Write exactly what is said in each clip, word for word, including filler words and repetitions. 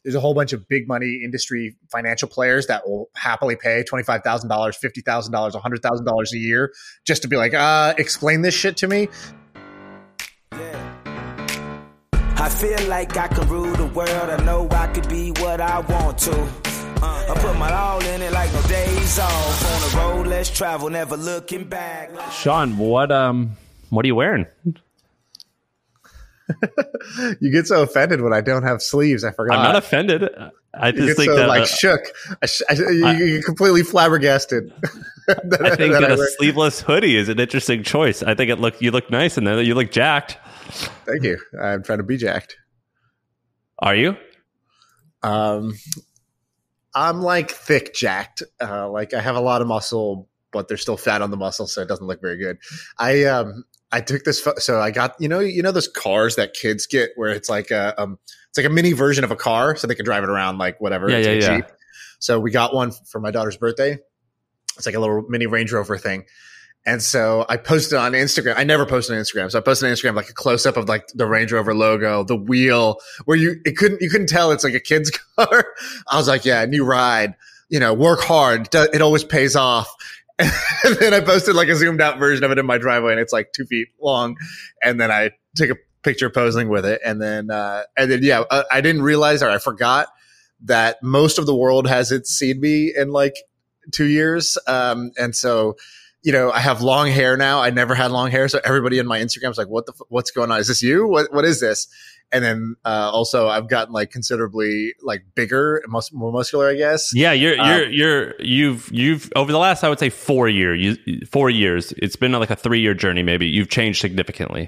there's a whole bunch of big money industry financial players that will happily pay twenty-five thousand dollars, fifty thousand dollars, one hundred thousand dollars a year just to be like, uh, explain this shit to me. I feel like I can rule the world. I know I could be what I want to. Uh, I put my all in it like no days off. On the road, let's travel, never looking back. Sean, what um, what are you wearing? You get so offended when I don't have sleeves. I forgot. I'm not offended. I just you get think so, that like uh, shook. I, I, you, I, you're completely flabbergasted. that, I think that, that a I wear. sleeveless hoodie is an interesting choice. I think it look you look nice in there. You look jacked. Thank you. I'm trying to be jacked. Are you? Um, I'm like thick jacked. Uh, like I have a lot of muscle, but there's still fat on the muscle, so it doesn't look very good. I um I took this. Fo- so I got you know you know those cars that kids get where it's like a um it's like a mini version of a car, so they can drive it around like whatever. Yeah, it's yeah, like yeah. Jeep. So we got one for my daughter's birthday. It's like a little mini Range Rover thing. And so I posted on Instagram. I never posted on Instagram. So I posted on Instagram like a close up of like the Range Rover logo, the wheel where you, it couldn't, you couldn't tell it's like a kid's car. I was like, yeah, new ride, you know, work hard. It always pays off. And then I posted like a zoomed out version of it in my driveway and it's like two feet long. And then I took a picture posing with it. And then, uh, and then, yeah, I, I didn't realize or I forgot that most of the world hasn't seen me in like two years. Um, and so, you know, I have long hair now. I never had long hair. So everybody in my Instagram is like, what the, f- what's going on? Is this you? What, what is this? And then, uh, also I've gotten like considerably like bigger, mus- more muscular, I guess. Yeah, you're Um, you're you're you've you've over the last I would say four year you, four years. It's been like a three year journey. Maybe you've changed significantly.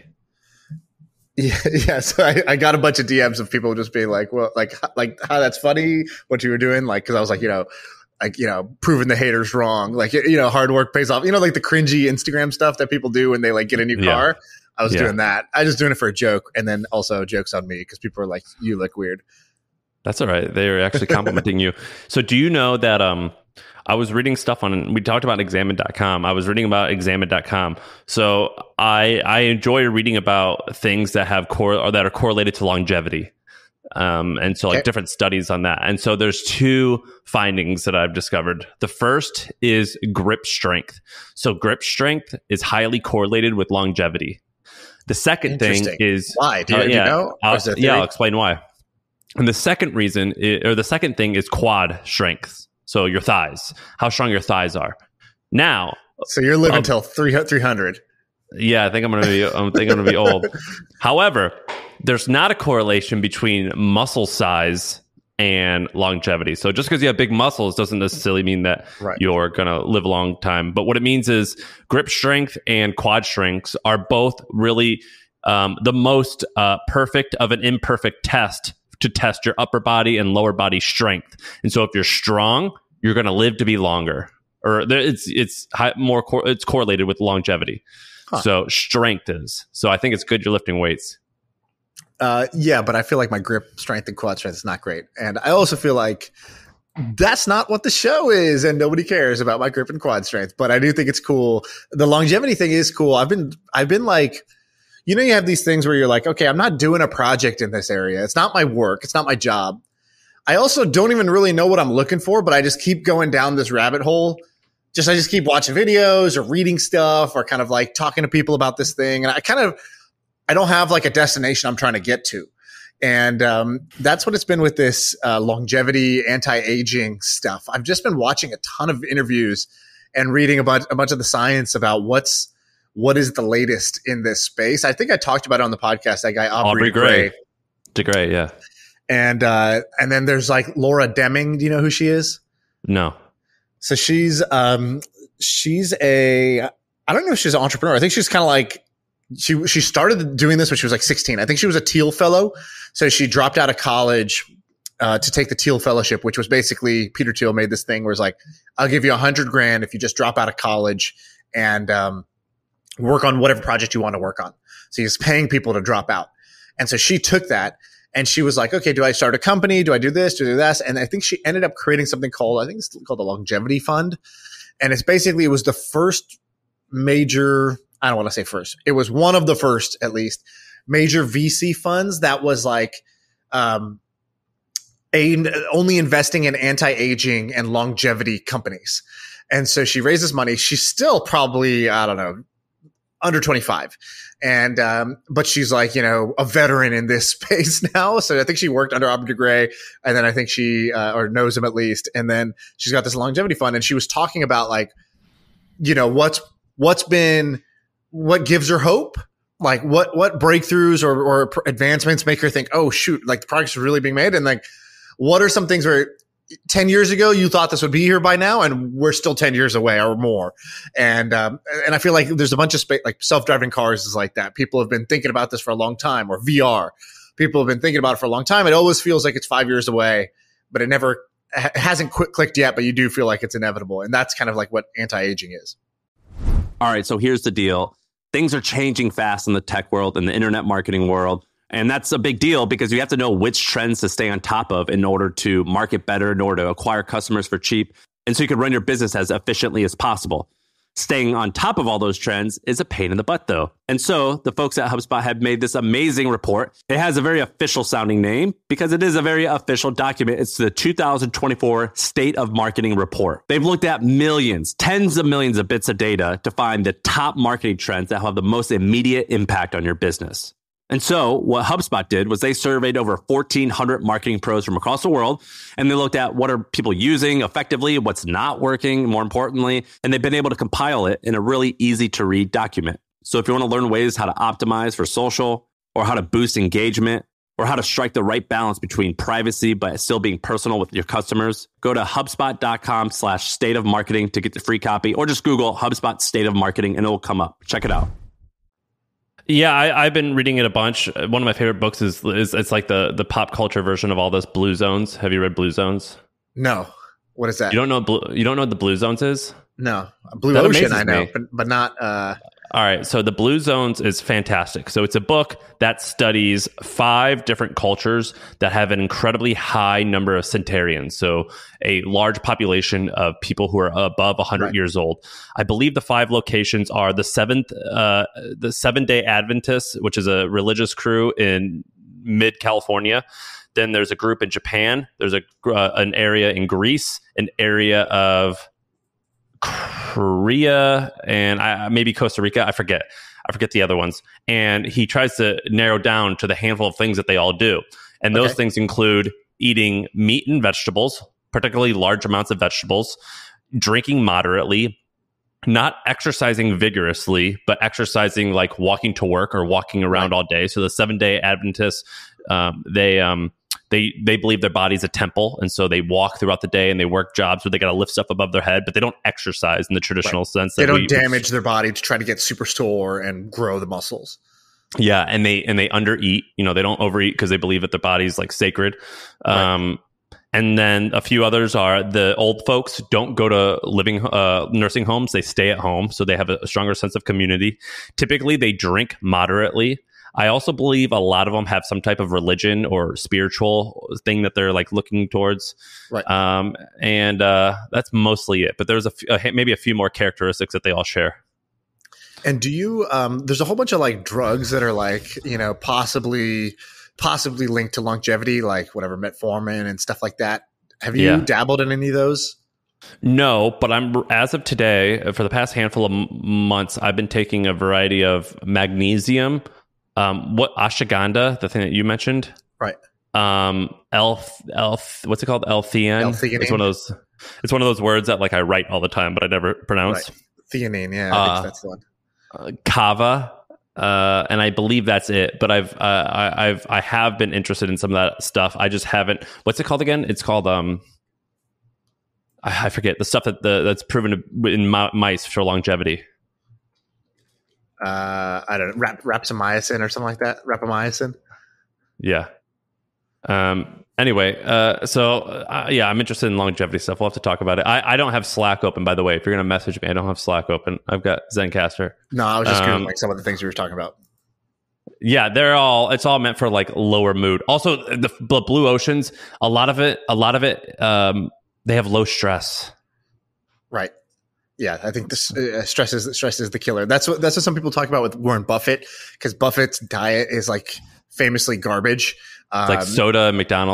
Yeah. Yeah. So I, I got a bunch of D Ms of people just being like, well, like, like how that's funny, what you were doing. Like, cause I was like, you know, like, you know, proving the haters wrong. Like, you know, hard work pays off. You know, like the cringy Instagram stuff that people do when they like get a new Yeah. car. I was Yeah. doing that. I was just doing it for a joke. And then also jokes on me because people are like, you look weird. That's all right. They're actually complimenting you. So do you know that um I was reading stuff on we talked about examine dot com. I was reading about examine dot com. So I I enjoy reading about things that have core or that are correlated to longevity. Um, and so like Okay. different studies on that. And so there's two findings that I've discovered. The first is grip strength. So grip strength is highly correlated with longevity. The second thing Interesting. is Why? Do, uh, you- do yeah, you know? Or I'll, is there a yeah, theory? I'll explain why. And the second reason, i- or the second thing, is quad strength. So your thighs, how strong your thighs are. Now, So you're living um, till three hundred. yeah, I think I'm gonna be. I think I'm gonna be old. However, there's not a correlation between muscle size and longevity. So just because you have big muscles doesn't necessarily mean that Right. you're gonna live a long time. But what it means is grip strength and quad strengths are both really um, the most uh, perfect of an imperfect test to test your upper body and lower body strength. And so if you're strong, you're going to live to be longer, or there, it's it's high, more cor- it's correlated with longevity. Huh. So strength is. So I think it's good you're lifting weights. Uh, yeah, but I feel like my grip strength and quad strength is not great. And I also feel like that's not what the show is, and nobody cares about my grip and quad strength. But I do think it's cool. The longevity thing is cool. I've been, I've been like, you know, you have these things where you're like, okay, I'm not doing a project in this area. It's not my work. It's not my job. I also don't even really know what I'm looking for, but I just keep going down this rabbit hole. Just, I just keep watching videos or reading stuff or kind of like talking to people about this thing. And I kind of, I don't have like a destination I'm trying to get to. And um, that's what it's been with this uh, longevity, anti-aging stuff. I've just been watching a ton of interviews and reading about a bunch of the science about what's, what is the latest in this space. I think I talked about it on the podcast, that guy, Aubrey, Aubrey Gray. Gray. DeGray, yeah. And, uh, and then there's like Laura Deming. Do you know who she is? No. So she's, um, she's a, I don't know if she's an entrepreneur. I think she's kind of like, she, she started doing this when she was like sixteen. I think she was a Teal fellow. So she dropped out of college, uh, to take the Teal fellowship, which was basically Peter Thiel made this thing where it's like, I'll give you a hundred grand if you just drop out of college and, um, work on whatever project you want to work on. So he's paying people to drop out. And so she took that and she was like, okay, do I start a company? Do I do this? Do I do that? And I think she ended up creating something called, I think it's called the Longevity Fund. And it's basically, it was the first major, I don't want to say first. It was one of the first, at least, major V C funds that was like, um, a, only investing in anti-aging and longevity companies. And so she raises money. She's still probably, I don't know, under twenty-five. And, um, but she's like, you know, a veteran in this space now. So I think she worked under Robert DeGray, and then I think she, uh, or knows him at least. And then she's got this longevity fund, and she was talking about like, you know, what's, what's been, what gives her hope? Like what, what breakthroughs or, or advancements make her think, oh shoot, like the progress is really being made. And like, what are some things where ten years ago you thought this would be here by now, and we're still ten years away or more? And, um, and I feel like there's a bunch of space, like self-driving cars is like that. People have been thinking about this for a long time, or V R. People have been thinking about it for a long time. It always feels like it's five years away, but it never it hasn't quit clicked yet, but you do feel like it's inevitable. And that's kind of like what anti-aging is. All right. So here's the deal. Things are changing fast in the tech world and the internet marketing world. And that's a big deal because you have to know which trends to stay on top of in order to market better, in order to acquire customers for cheap, and so you can run your business as efficiently as possible. Staying on top of all those trends is a pain in the butt, though. And so the folks at HubSpot have made this amazing report. It has a very official sounding name because it is a very official document. It's the two thousand twenty-four State of Marketing Report. They've looked at millions, tens of millions of bits of data to find the top marketing trends that have the most immediate impact on your business. And so what HubSpot did was they surveyed over fourteen hundred marketing pros from across the world, and they looked at what are people using effectively, what's not working, more importantly, and they've been able to compile it in a really easy to read document. So if you want to learn ways how to optimize for social, or how to boost engagement, or how to strike the right balance between privacy but still being personal with your customers, go to HubSpot.com slash state of marketing to get the free copy, or just Google HubSpot State of Marketing and it'll come up. Check it out. Yeah, I, I've been reading it a bunch. One of my favorite books is is it's like the the pop culture version of all this Blue Zones. Have you read Blue Zones? No. What is that? You don't know Blue, you don't know what the Blue Zones is? No. Blue That Ocean, amazes I know, me. but, but not. Uh... All right, so the Blue Zones is fantastic. So it's a book that studies five different cultures that have an incredibly high number of centenarians, so a large population of people who are above one hundred Right. years old. I believe the five locations are the seventh, uh, the Seven Day Adventists, which is a religious crew in mid California. Then there's a group in Japan. There's a uh, an area in Greece, an area of Korea, and I, maybe Costa Rica. I forget. I forget the other ones. And he tries to narrow down to the handful of things that they all do. And those Okay. things include eating meat and vegetables, particularly large amounts of vegetables, drinking moderately, not exercising vigorously, but exercising like walking to work or walking around all day. So the Seven Day Adventists, um, they um, they they believe their body's a temple, and so they walk throughout the day and they work jobs where they got to lift stuff above their head, but they don't exercise in the traditional Right. sense. They that don't we, damage their body to try to get super store and grow the muscles. Yeah, and they and they undereat. You know, they don't overeat because they believe that their body's like sacred. Um, And then a few others are the old folks don't go to living uh, nursing homes; they stay at home, so they have a, a stronger sense of community. Typically, they drink moderately. I also believe a lot of them have some type of religion or spiritual thing that they're like looking towards. Right. Um, and uh, that's mostly it. But there's a f- uh, maybe a few more characteristics that they all share. And do you, um, there's a whole bunch of like drugs that are like, you know, possibly, possibly linked to longevity, like whatever, metformin and stuff like that. Have you Yeah. dabbled in any of those? No, but I'm as of today, for the past handful of m- months, I've been taking a variety of magnesium. Um, what ashwagandha, the thing that you mentioned, Right. um, L, L, what's it called? L-theanine. L-theanine. It's one of those. It's one of those words that like I write all the time, but I never pronounce. Right. Theanine. Yeah. I Uh, think that's the one. Uh, Kava, uh, and I believe that's it. But I've, uh, I, I've, I have been interested in some of that stuff. I just haven't. What's it called again? It's called um. I, I forget the stuff that the, that's proven to, in mi- mice for longevity. Uh, I don't know, rap, rapamycin or something like that. Rapamycin. Yeah. Um. Anyway, uh, so uh, yeah, I'm interested in longevity stuff. We'll have to talk about it. I, I don't have Slack open, by the way. If you're gonna message me, I don't have Slack open. I've got Zencaster. No, I was just Um, googling some of the things you were talking about. Yeah, they're all. It's all meant for like lower mood. Also, the, the blue oceans. A lot of it. A lot of it. Um, they have low stress. Right. Yeah, I think this uh, stress is stress is the killer. That's what that's what some people talk about with Warren Buffett, because Buffett's diet is like famously garbage. Um, It's like soda and McDonald's.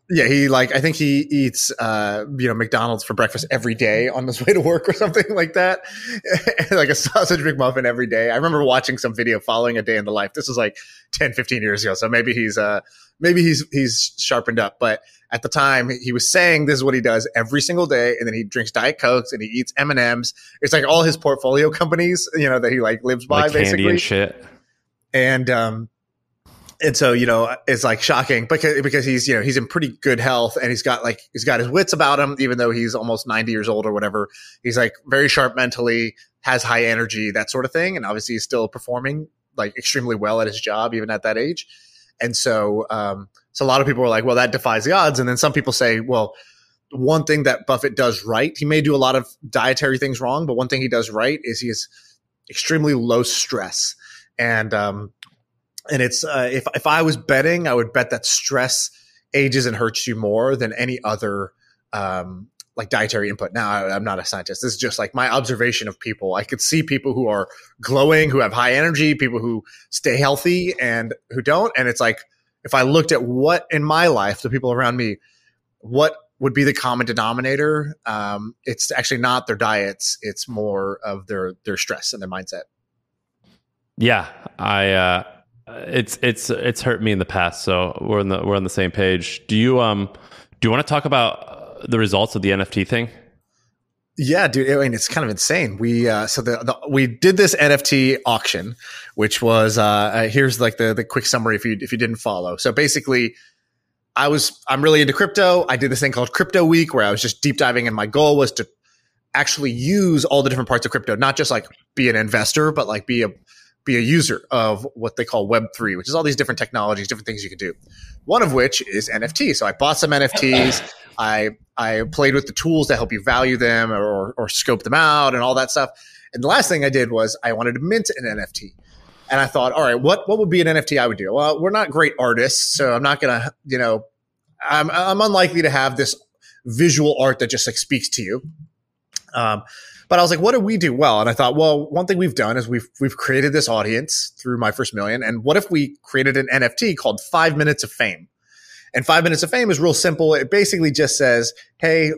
Yeah, he like I think he eats uh you know McDonald's for breakfast every day on his way to work or something like that. Like a sausage McMuffin every day. I remember watching some video following a day in the life. This was like ten, fifteen years ago. So maybe he's uh maybe he's he's sharpened up, but at the time he was saying this is what he does every single day, and then he drinks Diet Cokes and he eats M and M's. It's like all his portfolio companies, you know, that he like lives by like basically. Candy and shit. And um And so, you know, it's like shocking because because he's, you know, he's in pretty good health and he's got like he's got his wits about him, even though he's almost ninety years old or whatever. He's like very sharp mentally, has high energy, that sort of thing. And obviously he's still performing like extremely well at his job, even at that age. And so, um, so a lot of people are like, well, that defies the odds. And then some people say, well, one thing that Buffett does right, he may do a lot of dietary things wrong, but one thing he does right is he is extremely low stress. And, um, And it's uh, if if I was betting, I would bet that stress ages and hurts you more than any other um, like dietary input. Now, I, I'm not a scientist. This is just like my observation of people. I could see people who are glowing, who have high energy, people who stay healthy, and who don't. And it's like if I looked at what in my life, the people around me, what would be the common denominator? Um, it's actually not their diets. It's more of their their stress and their mindset. Yeah, I. Uh... It's it's it's hurt me in the past, so we're on the we're on the same page. Do you um do you want to talk about the results of the N F T thing? Yeah, dude. I mean, it's kind of insane. We uh, so the, the we did this N F T auction, which was uh, uh, here's like the the quick summary if you if you didn't follow. So basically, I was I'm really into crypto. I did this thing called Crypto Week where I was just deep diving, and my goal was to actually use all the different parts of crypto, not just like be an investor, but like be a be a user of what they call Web three, which is all these different technologies, different things you can do. One of which is N F T. So I bought some N F Ts. I I played with the tools to help you value them or, or scope them out and all that stuff. And the last thing I did was I wanted to mint an N F T. And I thought, all right, what, what would be an N F T I would do? Well, we're not great artists, so I'm not going to, you know, I'm, I'm unlikely to have this visual art that just like speaks to you. Um, But I was like, what do we do well? And I thought, well, one thing we've done is we've we've created this audience through My First Million. And what if we created an N F T called Five Minutes of Fame? And Five Minutes of Fame is real simple. It basically just says, hey,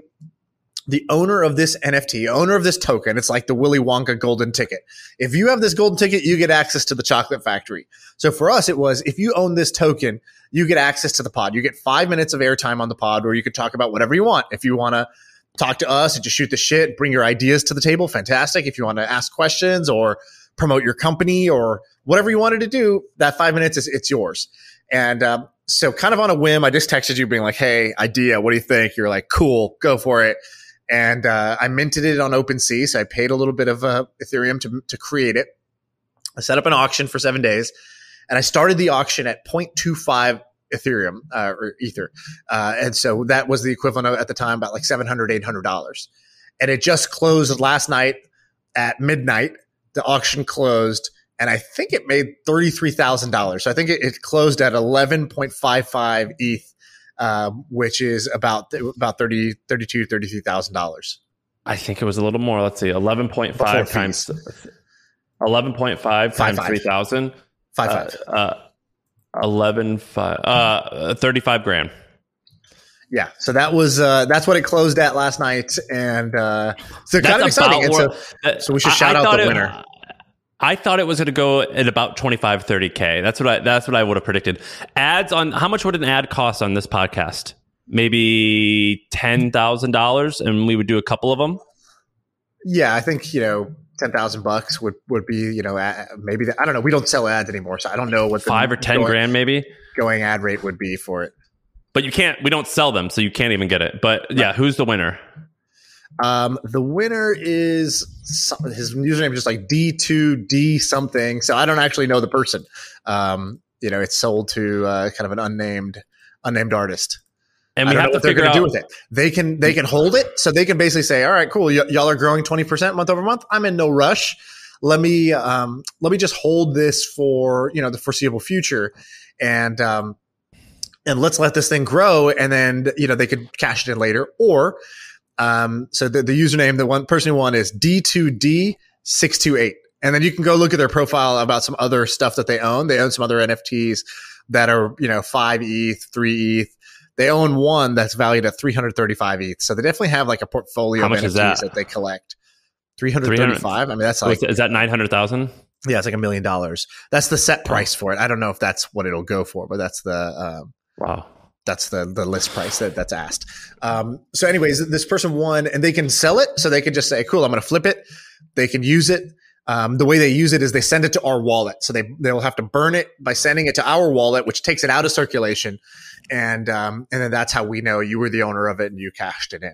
the owner of this N F T, owner of this token, it's like the Willy Wonka golden ticket. If you have this golden ticket, you get access to the chocolate factory. So for us, it was if you own this token, you get access to the pod. You get five minutes of airtime on the pod where you can talk about whatever you want. If you want to talk to us and just shoot the shit, bring your ideas to the table, fantastic. If you want to ask questions or promote your company or whatever you wanted to do, that five minutes is it's yours. And um, so kind of on a whim, I just texted you being like, hey, idea, what do you think? You're like, cool, go for it. And uh, I minted it on OpenSea. So I paid a little bit of uh, Ethereum to, to create it. I set up an auction for seven days and I started the auction at zero point two five Ethereum uh, or Ether. Uh, and so that was the equivalent of at the time about like seven hundred dollars, eight hundred dollars. And it just closed last night at midnight. The auction closed and I think it made thirty-three thousand dollars. So I think it, it closed at eleven point five five E T H, uh, which is about, about thirty, thirty-two, thirty-three thousand dollars. I think it was a little more. Let's see, eleven point five times eleven point five times three thousand. Five, five. Uh, uh, eleven five uh thirty-five grand. Yeah, so that was uh that's what it closed at last night, and uh so kind of exciting. And so, so we should shout I, I out the it, winner. I thought it was going to go at about twenty-five, thirty K. That's what I that's what I would have predicted. Ads on how much would an ad cost on this podcast? Maybe ten thousand dollars, and we would do a couple of them. Yeah, I think, you know, ten thousand bucks would, would be, you know, maybe, the, I don't know. We don't sell ads anymore. So I don't know what the five or ten going, grand maybe going ad rate would be for it. But you can't, we don't sell them. So you can't even get it. But yeah, who's the winner? Um, the winner is his username is just like D two D something. So I don't actually know the person. Um, you know, it's sold to uh, kind of an unnamed, unnamed artist. And we have to figure out do with it. They can they can hold it, so they can basically say, "All right, cool. Y- y'all are growing twenty percent month over month. I'm in no rush. Let me um, let me just hold this for you know the foreseeable future, and um, and let's let this thing grow, and then you know they could cash it in later. Or um, so the, the username, the one person who won is D two D six two eight, and then you can go look at their profile about some other stuff that they own. They own some other N F Ts that are you know five E T H, three E T H. They own one that's valued at three hundred thirty-five E T H. So they definitely have like a portfolio How of much N F Ts is that? that they collect. three hundred thirty-five. I mean, that's like, is that nine hundred thousand? Yeah, it's like a million dollars. That's the set price for it. I don't know if that's what it'll go for, but that's the um, wow. That's the the list price that, that's asked. Um, so, anyways, this person won, and they can sell it. So they can just say, "Cool, I'm going to flip it." They can use it. Um, the way they use it is they send it to our wallet. So they they'll have to burn it by sending it to our wallet, which takes it out of circulation, and um, and then that's how we know you were the owner of it and you cashed it in.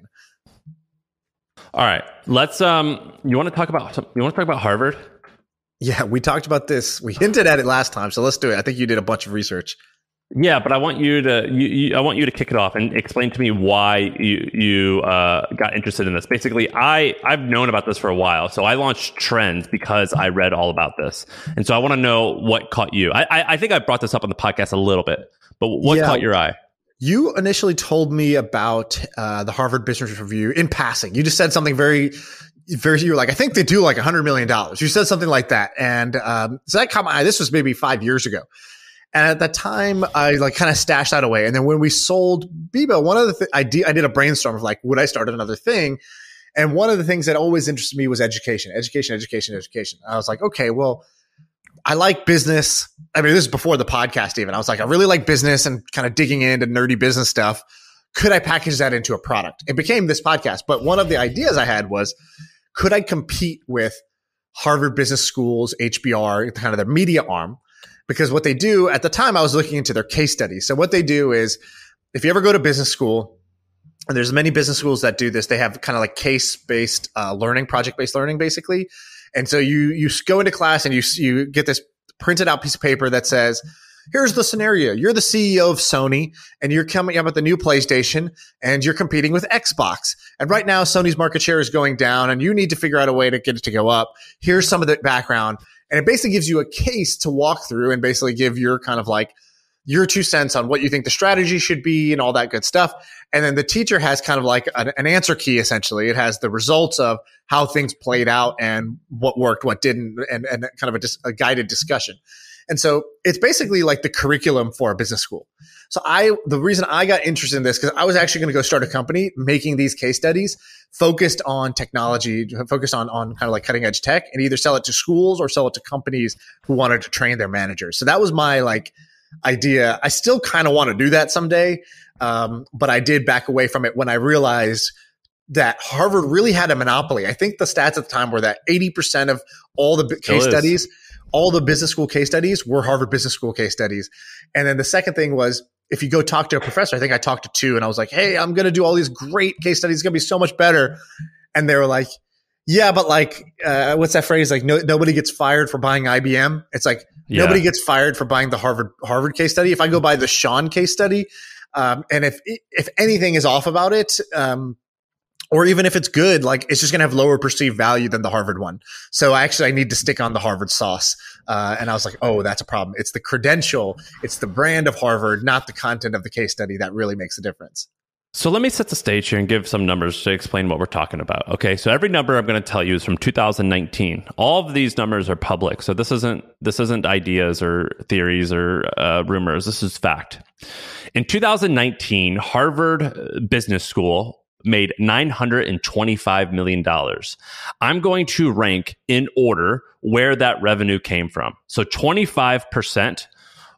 All right, let's. Um, you want to talk about you want to talk about Harvard? Yeah, we talked about this. We hinted at it last time, so let's do it. I think you did a bunch of research. Yeah, but I want you to you, you, I want you to kick it off and explain to me why you you uh, got interested in this. Basically, I I've known about this for a while, so I launched Trends because I read all about this, and so I want to know what caught you. I, I I think I brought this up on the podcast a little bit, but what yeah. caught your eye? You initially told me about uh, the Harvard Business Review in passing. You just said something very, very. You were like, I think they do like a hundred million dollars. You said something like that, and um, so that caught my eye. This was maybe five years ago. And at that time, I like kind of stashed that away. And then when we sold Bebo, one of the th- I, de- I did a brainstorm of like, would I start another thing? And one of the things that always interested me was education, education, education, education. I was like, okay, well, I like business. I mean, this is before the podcast even. I was like, I really like business and kind of digging into nerdy business stuff. Could I package that into a product? It became this podcast. But one of the ideas I had was, could I compete with Harvard Business School's H B R, kind of their media arm? Because what they do at the time, I was looking into their case studies. So what they do is, if you ever go to business school, and there's many business schools that do this, they have kind of like case-based uh, learning, project-based learning, basically. And so you you go into class and you you get this printed out piece of paper that says, here's the scenario. You're the C E O of Sony, and you're coming up with the new PlayStation, and you're competing with Xbox. And right now, Sony's market share is going down, and you need to figure out a way to get it to go up. Here's some of the background. And it basically gives you a case to walk through and basically give your kind of like your two cents on what you think the strategy should be and all that good stuff. And then the teacher has kind of like an, an answer key, essentially. It has the results of how things played out and what worked, what didn't, and, and kind of a, dis- a guided discussion. And so it's basically like the curriculum for a business school. So I, the reason I got interested in this, because I was actually going to go start a company making these case studies focused on technology, focused on, on kind of like cutting edge tech, and either sell it to schools or sell it to companies who wanted to train their managers. So that was my like idea. I still kind of want to do that someday. Um, but I did back away from it when I realized that Harvard really had a monopoly. I think the stats at the time were that eighty percent of all the case studies, all the business school case studies were Harvard Business School case studies. And then the second thing was, if you go talk to a professor, I think I talked to two, and I was like, hey, I'm going to do all these great case studies. It's going to be so much better. And they were like, yeah, but like, uh, what's that phrase? Like, no, nobody gets fired for buying I B M. It's like, yeah. Nobody gets fired for buying the Harvard Harvard case study. If I go buy the Sean case study, um, and if if anything is off about it, um, or even if it's good, like it's just going to have lower perceived value than the Harvard one. So actually I need to stick on the Harvard sauce. Uh, and I was like, oh, that's a problem. It's the credential. It's the brand of Harvard, not the content of the case study that really makes a difference. So let me set the stage here and give some numbers to explain what we're talking about. Okay, so every number I'm going to tell you is from two thousand nineteen. All of these numbers are public. So this isn't this isn't ideas or theories or uh, rumors. This is fact. In two thousand nineteen, Harvard Business School made nine hundred twenty-five million dollars. I'm going to rank in order where that revenue came from. So twenty-five percent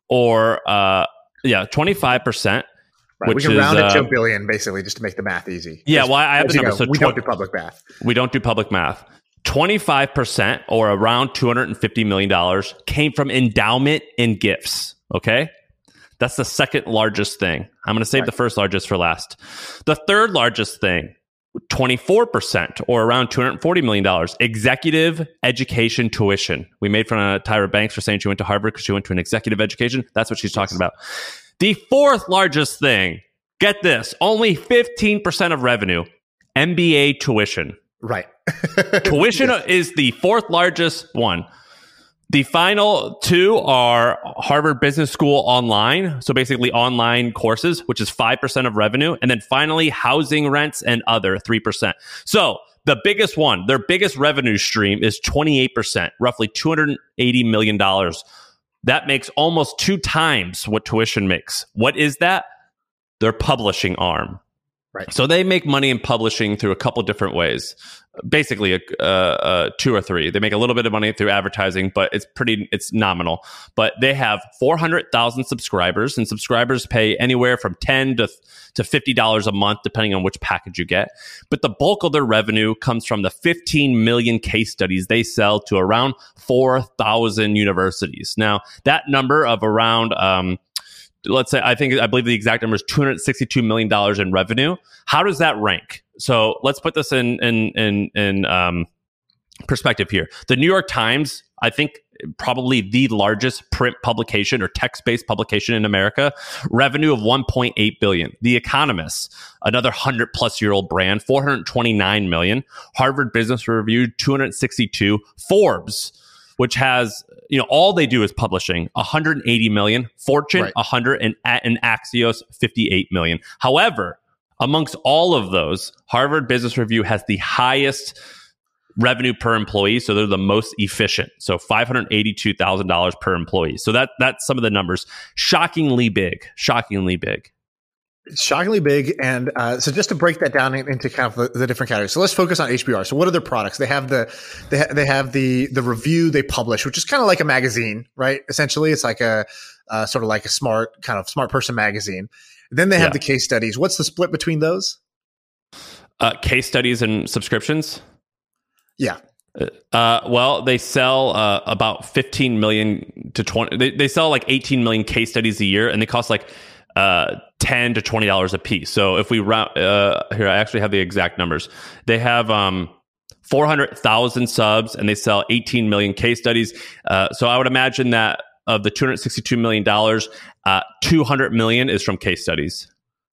or, uh, yeah, twenty-five percent. Right. Which we can is, round it to uh, a billion, basically, just to make the math easy. Yeah, just, well, I have the number. Know, So we tw- don't do public math. We don't do public math. twenty-five percent or around two hundred fifty million dollars came from endowment and gifts. Okay? That's the second largest thing. I'm going to save right. the first largest for last. The third largest thing, twenty-four percent or around two hundred forty million dollars, executive education tuition. We made fun of Tyra Banks for saying she went to Harvard because she went to an executive education. That's what she's yes. talking about. The fourth largest thing, get this, only fifteen percent of revenue, M B A tuition. Right. Tuition yes. is the fourth largest one. The final two are Harvard Business School online. So basically online courses, which is five percent of revenue. And then finally, housing rents and other, three percent. So the biggest one, their biggest revenue stream is twenty-eight percent, roughly two hundred eighty million dollars. That makes almost two times what tuition makes. What is that? their publishing arm. Right. So they make money in publishing through a couple different ways. Basically, uh, uh, two or three. They make a little bit of money through advertising, but it's pretty, it's nominal. But they have four hundred thousand subscribers, and subscribers pay anywhere from ten to to fifty dollars a month, depending on which package you get. But the bulk of their revenue comes from the fifteen million case studies they sell to around four thousand universities. Now, that number of around, um, let's say, I think, I believe the exact number is two hundred sixty-two million dollars in revenue. How does that rank? So let's put this in in in, in um, perspective here. The New York Times, I think, probably the largest print publication or text-based publication in America, revenue of one point eight billion dollars. The Economist, another one hundred plus year old brand, four hundred twenty-nine million dollars. Harvard Business Review, two hundred sixty-two. Forbes, which has, you know, all they do is publishing, one hundred eighty million. Fortune, right. one hundred, and, and Axios, fifty-eight million. However, amongst all of those, Harvard Business Review has the highest revenue per employee, so they're the most efficient. So five hundred eighty-two thousand dollars per employee. So that that's some of the numbers. Shockingly big. Shockingly big. It's shockingly big. And uh, so just to break that down into kind of the, the different categories. So let's focus on H B R. So what are their products? They have the they, ha- they have the the review they publish, which is kind of like a magazine, right? Essentially, it's like a uh, sort of like a smart kind of smart person magazine. Then they have Yeah. the case studies. What's the split between those? Uh, case studies and subscriptions. Yeah. Uh, well, they sell uh, about fifteen million to twenty. They, they sell like eighteen million case studies a year, and they cost like uh, ten to twenty dollars a piece. So if we round uh, here, I actually have the exact numbers. They have um, four hundred thousand subs, and they sell eighteen million case studies. Uh, so I would imagine that of the two hundred sixty-two million dollars, uh, two hundred million is from case studies.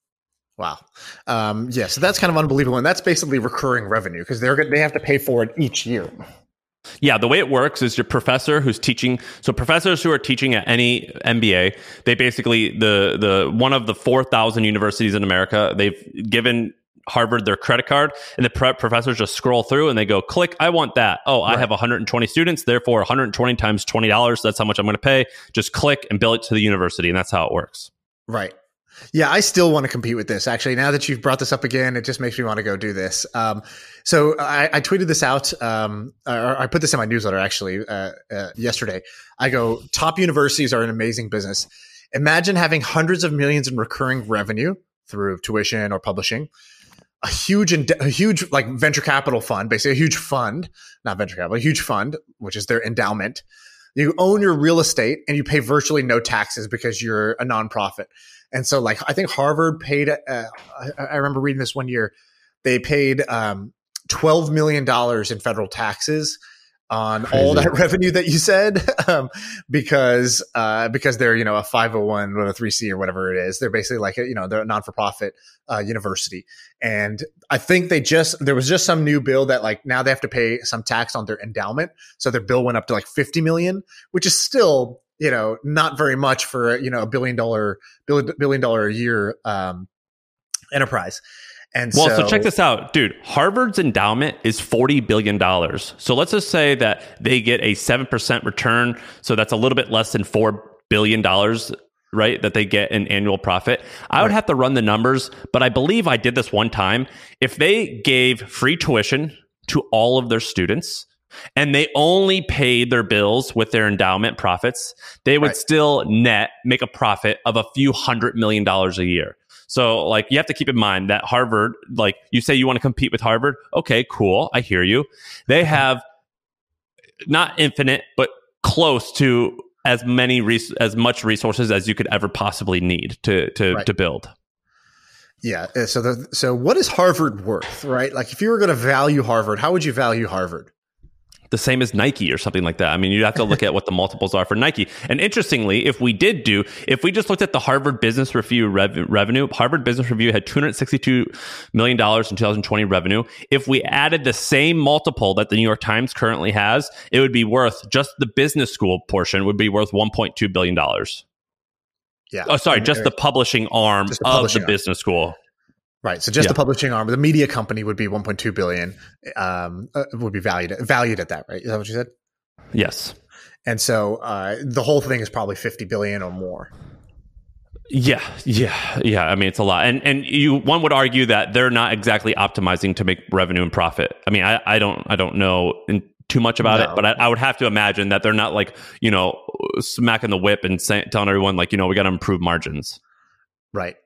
Wow. Um, yeah. So that's kind of unbelievable. And that's basically recurring revenue because they're they have to pay for it each year. Yeah, the way it works is your professor who's teaching. So professors who are teaching at any M B A, they basically the the one of the four thousand universities in America, they've given Harvard their credit card, and the pre- professors just scroll through and they go, click, I want that. Oh, I Right. have one hundred twenty students, therefore one hundred twenty times twenty dollars. That's how much I'm going to pay. Just click and bill it to the university, and that's how it works. Right. Yeah, I still want to compete with this. Actually, now that you've brought this up again, it just makes me want to go do this. Um, so I, I tweeted this out. Um, or I put this in my newsletter actually uh, uh, yesterday. I go, top universities are an amazing business. Imagine having hundreds of millions in recurring revenue through tuition or publishing. A huge, a huge like venture capital fund, basically a huge fund, not venture capital, a huge fund, which is their endowment. You own your real estate and you pay virtually no taxes because you're a nonprofit. And so, like, I think Harvard paid, uh, I, I remember reading this one year, they paid um, twelve million dollars in federal taxes on Crazy. all that revenue that you said, um, because uh, because they're, you know, a five oh one or a three C or whatever it is. They're basically like, a, you know, they're a non-for-profit uh, university. And I think they just, there was just some new bill that like now they have to pay some tax on their endowment. So their bill went up to like fifty million, which is still, you know, not very much for, you know, a billion dollar, billion, billion dollar a year um, enterprise. And Well, so, so check this out, dude. Harvard's endowment is forty billion dollars. So let's just say that they get a seven percent return. So that's a little bit less than four billion dollars, right? That they get in annual profit. I would Right. have to run the numbers, but I believe I did this one time. If they gave free tuition to all of their students, and they only paid their bills with their endowment profits, they would Right. still net make a profit of a few hundred million dollars a year. So, like, you have to keep in mind that Harvard, like, you say you want to compete with Harvard. Okay, cool. I hear you. They have not infinite, but close to as many, res- as much resources as you could ever possibly need to to Right. to build. yeah. uh, So, the, so what is Harvard worth, right? Like, if you were going to value Harvard, how would you value Harvard? The same as Nike or something like that. I mean, you have to look at what the multiples are for Nike. And interestingly, if we did do, if we just looked at the Harvard Business Review rev- revenue, Harvard Business Review had two hundred sixty-two million dollars in two thousand twenty revenue. If we added the same multiple that the New York Times currently has, it would be worth, just the business school portion would be worth one point two billion dollars. Yeah. Oh, sorry, And, just uh, the publishing arm just the of publishing the arm. business school. Right. So just Yeah. the publishing arm, the media company would be one point two billion, um, uh, would be valued valued at that, right? Is that what you said? Yes. And so uh, the whole thing is probably fifty billion or more. Yeah, yeah, yeah. I mean, it's a lot, and and you one would argue that they're not exactly optimizing to make revenue and profit. I mean, I, I don't I don't know in, too much about no. it, but I, I would have to imagine that they're not like, you know, smacking the whip and say, telling everyone like, you know, we got to improve margins. Right.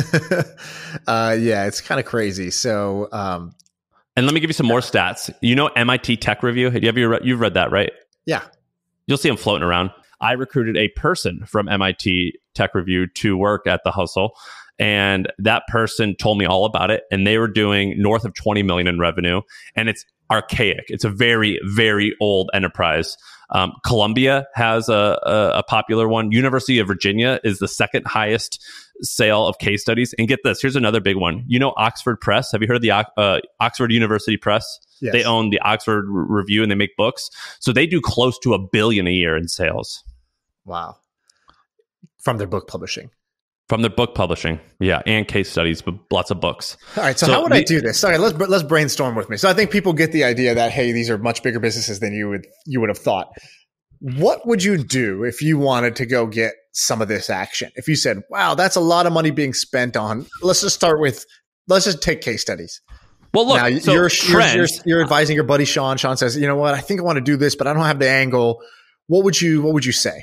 uh, yeah, it's kind of crazy. So, um, and let me give you some more stats. You know, M I T Tech Review. Have you ever read, you've read that, right? Yeah. You'll see them floating around. I recruited a person from M I T Tech Review to work at The Hustle, and that person told me all about it. And they were doing north of twenty million in revenue, and it's archaic. It's a very, very old enterprise. Um, Columbia has a, a, a popular one. University of Virginia is the second highest sale of case studies. And get this, here's another big one. You know, Oxford Press. Have you heard of the uh, Oxford University Press? Yes. They own the Oxford Re- Review, and they make books. So they do close to a billion a year in sales. Wow. From their book publishing. From their book publishing, yeah, and case studies, but lots of books. All right, so, so how would the, I do this? Sorry, let's let's brainstorm with me. So I think people get the idea that, hey, these are much bigger businesses than you would you would have thought. What would you do if you wanted to go get some of this action? If you said, wow, that's a lot of money being spent on, let's just start with, let's just take case studies. Well, look, now, so you're, trends, you're, you're, you're advising your buddy Sean. Sean says, you know what, I think I want to do this, but I don't have the angle. What would you What would you say?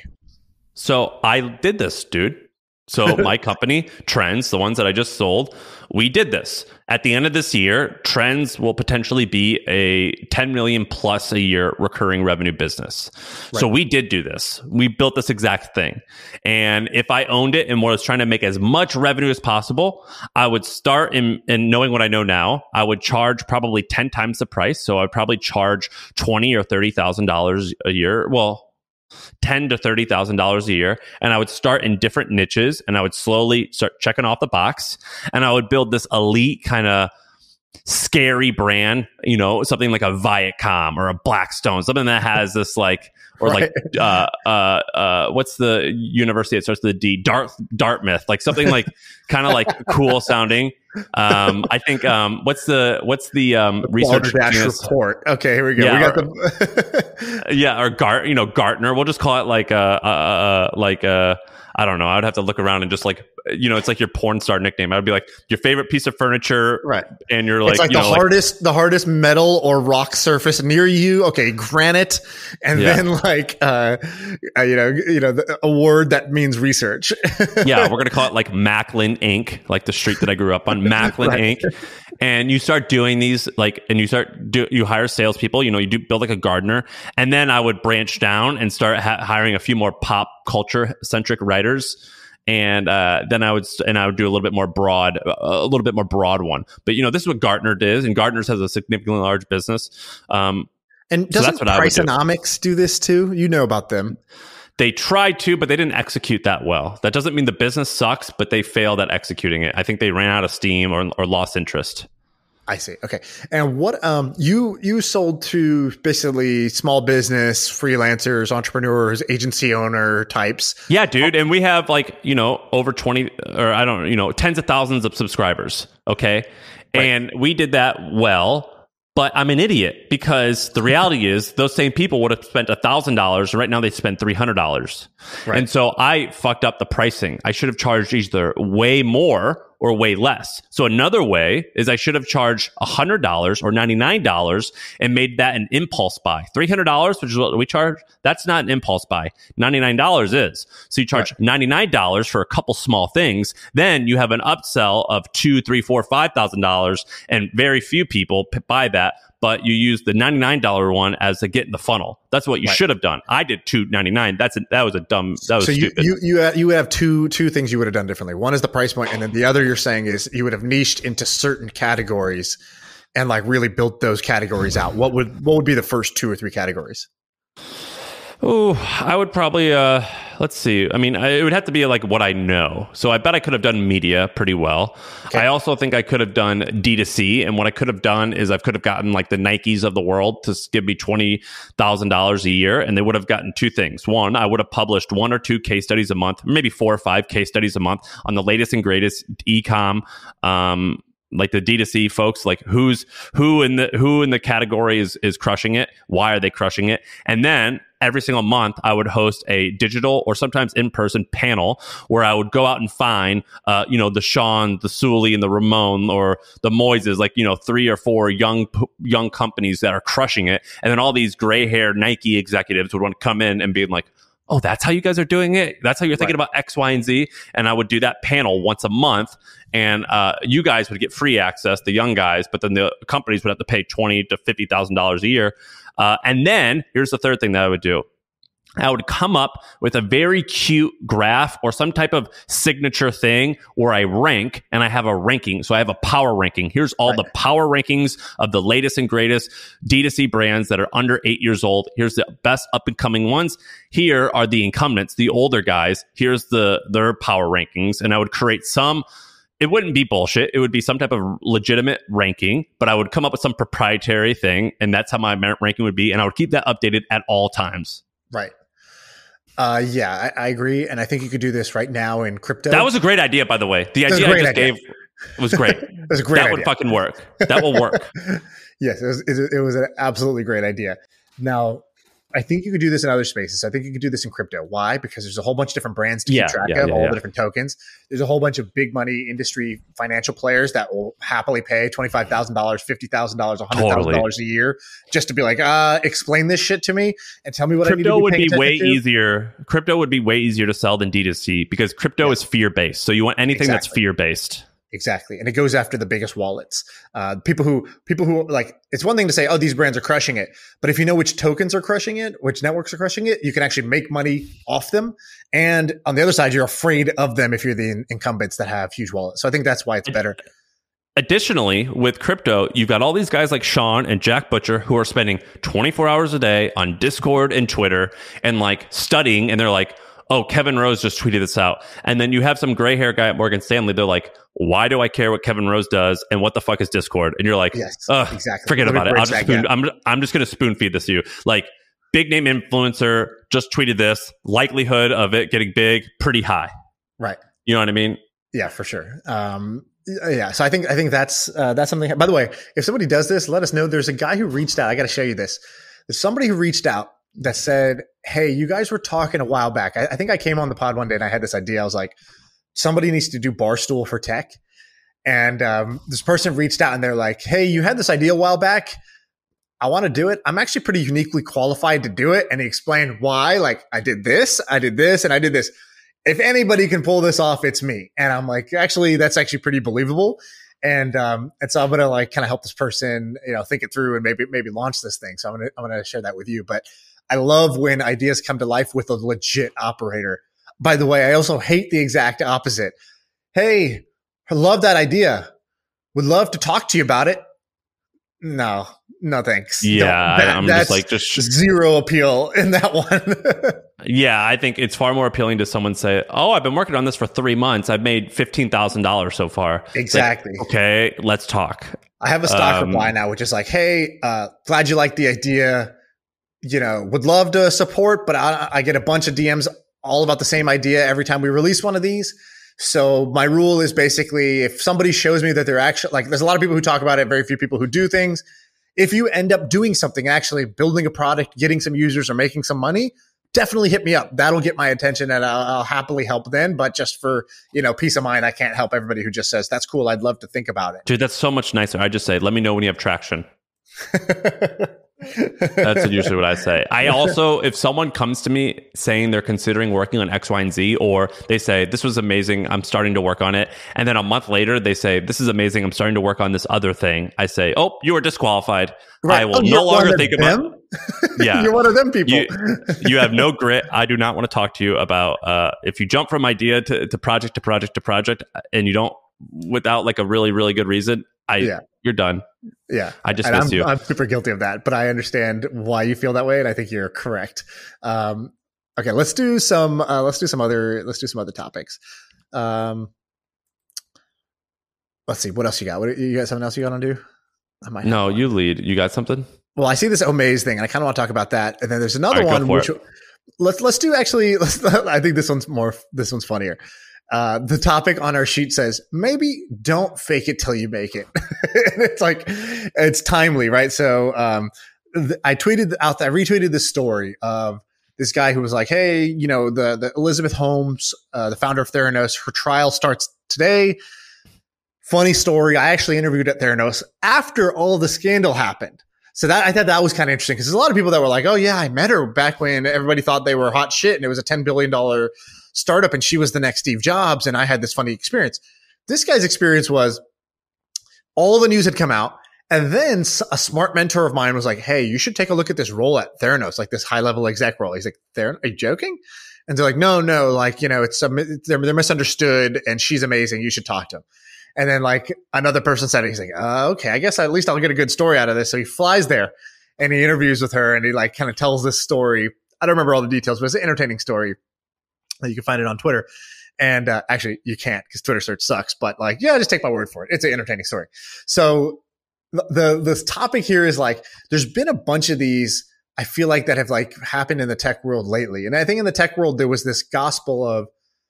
So I did this, dude. So my company, Trends, the ones that I just sold, we did this. At the end of this year, Trends will potentially be a ten million plus a year recurring revenue business. Right. So we did do this. We built this exact thing. And if I owned it and was trying to make as much revenue as possible, I would start in, in knowing what I know now, I would charge probably ten times the price. So I'd probably charge twenty thousand dollars or thirty thousand dollars a year. Well, ten to thirty thousand dollars a year, and I would start in different niches, and I would slowly start checking off the box, and I would build this elite kind of scary brand, you know, something like a Viacom or a Blackstone, something that has this like, or right. like, uh, uh, uh, what's the university that starts with a D? Dart, Dartmouth, like something like kind of like cool sounding. Um, I think, um, what's the, what's the, um, the research report? Okay, here we go. Yeah, we got or, the, yeah, or Gart, you know, Gartner. We'll just call it like, uh, uh, uh like, uh, I don't know. I would have to look around and just like, you know, it's like your porn star nickname. I would be like your favorite piece of furniture, right? And you're like, it's like you the know, hardest, like, the hardest metal or rock surface near you. Okay, granite, and yeah. then like, uh, uh, you know, you know, the, a word that means research. Yeah, we're gonna call it like Macklin Incorporated, like the street that I grew up on, Macklin right. Incorporated. And you start doing these like, and you start do you hire salespeople. You know, you do build like a gardener, and then I would branch down and start ha- hiring a few more pop culture centric writers. And uh, then I would and I would do a little bit more broad, a little bit more broad one. But you know, this is what Gartner does, and Gartner's has a significantly large business. Um, and doesn't so Priceonomics do. do this too? You know about them? They tried to, but they didn't execute that well. That doesn't mean the business sucks, but they failed at executing it. I think they ran out of steam or or lost interest. I see. Okay. And what um you you sold to basically small business, freelancers, entrepreneurs, agency owner types. Yeah, dude. And we have like, you know, over twenty or I don't you know, tens of thousands of subscribers. Okay. Right. And we did that well. But I'm an idiot because the reality is those same people would have spent one thousand dollars. And right now they spend three hundred dollars. Right. And so I fucked up the pricing. I should have charged either way more or way less. So another way is I should have charged one hundred dollars or ninety-nine dollars and made that an impulse buy. three hundred dollars, which is what we charge, that's not an impulse buy. ninety-nine dollars is. So you charge right. ninety-nine dollars for a couple small things. Then you have an upsell of two, three, four, five thousand dollars, and very few people buy that. But you use the ninety-nine dollars one as a get in the funnel. That's what you right. should have done. I did two ninety-nine. That's a, that was a dumb. That was so you, stupid. you you uh, you would have two two things you would have done differently. One is the price point, and then the other you're saying is you would have niched into certain categories and like really built those categories out. What would what would be the first two or three categories? Oh, I would probably, uh, let's see. I mean, I, it would have to be like what I know. So I bet I could have done media pretty well. Okay. I also think I could have done D two C. And what I could have done is I could have gotten like the Nikes of the world to give me twenty thousand dollars a year. And they would have gotten two things. One, I would have published one or two case studies a month, maybe four or five case studies a month on the latest and greatest e-com, um, like the D two C folks, like who's who in the who in the category is is crushing it. Why are they crushing it? And then every single month, I would host a digital or sometimes in-person panel where I would go out and find, uh, you know, the Sean, the Sully, and the Ramon or the Moises, like, you know, three or four young young companies that are crushing it. And then all these gray-haired Nike executives would want to come in and be like, oh, that's how you guys are doing it? That's how you're thinking Right. about X, Y, and Z? And I would do that panel once a month. And uh, you guys would get free access, the young guys, but then the companies would have to pay twenty thousand to fifty thousand dollars a year. Uh, and then here's the third thing that I would do. I would come up with a very cute graph or some type of signature thing where I rank, and I have a ranking. So I have a power ranking. Here's all Right. the power rankings of the latest and greatest D two C brands that are under eight years old. Here's the best up and coming ones. Here are the incumbents, the older guys. Here's the their power rankings. And I would create some. It wouldn't be bullshit. It would be some type of legitimate ranking, but I would come up with some proprietary thing, and that's how my merit ranking would be. And I would keep that updated at all times. Right. Uh, yeah, I, I agree. And I think you could do this right now in crypto. That was a great idea, by the way. The was a idea I great just idea. gave was great. It was a great that idea. would fucking work. That will work. Yes, it was, it, it was an absolutely great idea. Now, I think you could do this in other spaces. I think you could do this in crypto. Why? Because there's a whole bunch of different brands to Yeah, keep track yeah, of, yeah, all yeah. the different tokens. There's a whole bunch of big money industry financial players that will happily pay twenty-five thousand dollars, fifty thousand dollars, one hundred thousand dollars Totally. a year just to be like, uh, explain this shit to me and tell me what I need to Crypto be would paying be way attention to. easier. Crypto would be way easier to sell than D two C because crypto Yeah. is fear based. So you want anything that's Exactly. fear based. Exactly. And it goes after the biggest wallets. Uh, people who, people who like, it's one thing to say, oh, these brands are crushing it. But if you know which tokens are crushing it, which networks are crushing it, you can actually make money off them. And on the other side, you're afraid of them if you're the incumbents that have huge wallets. So I think that's why it's better. Additionally, with crypto, you've got all these guys like Sean and Jack Butcher who are spending twenty-four hours a day on Discord and Twitter and like studying. And they're like, oh, Kevin Rose just tweeted this out. And then you have some gray hair guy at Morgan Stanley. They're like, why do I care what Kevin Rose does? And what the fuck is Discord? And you're like, Yes, Ugh, exactly. forget Let me about it. I'll bridge just that spoon, gap. I'm, I'm just going to spoon feed this to you. Like, big name influencer just tweeted this. Likelihood of it getting big, pretty high. Right. You know what I mean? Yeah, for sure. Um, yeah. So I think, I think that's, uh, that's something, by the way, if somebody does this, let us know. There's a guy who reached out. I got to show you this. There's somebody who reached out that said, hey, you guys were talking a while back. I, I think I came on the pod one day and I had this idea. I was like, somebody needs to do Barstool for tech. And um, this person reached out and they're like, hey, you had this idea a while back. I want to do it. I'm actually pretty uniquely qualified to do it. And he explained why. Like, I did this, I did this, and I did this. If anybody can pull this off, it's me. And I'm like, actually, that's actually pretty believable. And um, and so I'm gonna like kind of help this person, you know, think it through and maybe maybe launch this thing. So I'm gonna I'm gonna share that with you. But I love when ideas come to life with a legit operator. By the way, I also hate the exact opposite. Hey, I love that idea. Would love to talk to you about it. No, no thanks. Yeah, Don't- I- I'm that's just like, just zero appeal in that one. yeah. I think it's far more appealing to someone say, "Oh, I've been working on this for three months. I've made fifteen thousand dollars so far." It's like, Exactly. okay, let's talk. I have a stock Um, reply now, which is like, hey, uh, glad you like the idea. You know, would love to support, but I, I get a bunch of D Ms all about the same idea every time we release one of these. So my rule is basically if somebody shows me that they're actually like, there's a lot of people who talk about it, very few people who do things. If you end up doing something, actually building a product, getting some users or making some money, definitely hit me up. That'll get my attention and I'll, I'll happily help then. But just for, you know, peace of mind, I can't help everybody who just says, that's cool. I'd love to think about it. Dude, that's so much nicer. I just say, let me know when you have traction. That's usually what I say. I also, if someone comes to me saying they're considering working on X, Y, and Z, or they say, this was amazing, I'm starting to work on it. And then a month later, they say, this is amazing, I'm starting to work on this other thing. I say, oh, you are disqualified. Right. I will Oh, no you're one longer of think them? about Yeah. You're one of them people. You, you have no grit. I do not want to talk to you about uh, if you jump from idea to, to project to project to project and you don't, without like a really, really good reason, I Yeah. you're done. Yeah. I just And miss I'm, you. I'm super guilty of that, but I understand why you feel that way. And I think you're correct. Um, okay. Let's do some, uh, let's do some other, let's do some other topics. Um, let's see. What else you got? What you got? Something else you got to do? I might No, have you lead. You got something? Well, I see this Omaze thing, and I kind of want to talk about that. And then there's another All right, go one for which it. let's let's do actually. Let's, I think this one's more. This one's funnier. Uh, the topic on our sheet says, maybe don't fake it till you make it. And it's like, it's timely, right? So um, th- I tweeted out, I retweeted this story of this guy who was like, hey, you know, the, the Elizabeth Holmes, uh, the founder of Theranos, her trial starts today. Funny story. I actually interviewed at Theranos after all the scandal happened. So that I thought that was kind of interesting because there's a lot of people that were like, oh yeah, I met her back when everybody thought they were hot shit and it was a ten billion dollars startup and she was the next Steve Jobs. And I had this funny experience. This guy's experience was all of the news had come out. And then a smart mentor of mine was like, hey, you should take a look at this role at Theranos, like this high level exec role. He's like, Theranos, are you joking? And they're like, no, no, like, you know, it's, um, they're, they're misunderstood and she's amazing. You should talk to him. And then like another person said it. He's like, uh, okay, I guess at least I'll get a good story out of this. So he flies there and he interviews with her and he like kind of tells this story. I don't remember all the details, but it's an entertaining story. You can find it on Twitter. And uh, actually you can't because Twitter search sucks, but like, yeah, just take my word for it. It's an entertaining story. So the, the, this topic here is like, there's been a bunch of these, I feel like that have like happened in the tech world lately. And I think in the tech world, there was this gospel of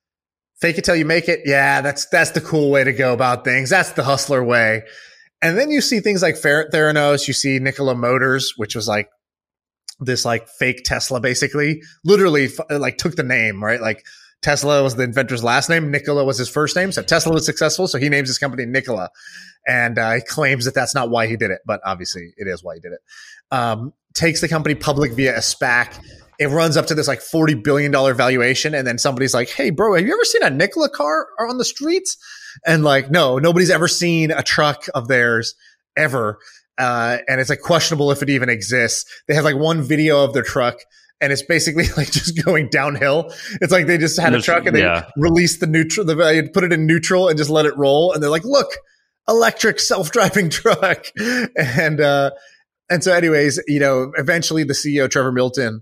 fake it till you make it. Yeah, that's, that's the cool way to go about things. That's the hustler way. And then you see things like Theranos, you see Nikola Motors, which was like this like fake Tesla, basically literally like took the name, right? Like Tesla was the inventor's last name. Nikola was his first name. So Tesla was successful. So he names his company Nikola and uh, he claims that that's not why he did it, but obviously it is why he did it. Um, takes the company public via a SPAC. It runs up to this like forty billion dollars valuation. And then somebody's like, hey, bro, have you ever seen a Nikola car on the streets? And like, no, nobody's ever seen a truck of theirs ever. Uh, and it's like questionable if it even exists. They have like one video of their truck and it's basically like just going downhill. It's like they just had a truck and they yeah. released the neutral, they put it in neutral and just let it roll. And they're like, look, electric self-driving truck. And, uh, and so anyways, you know, eventually the C E O, Trevor Milton,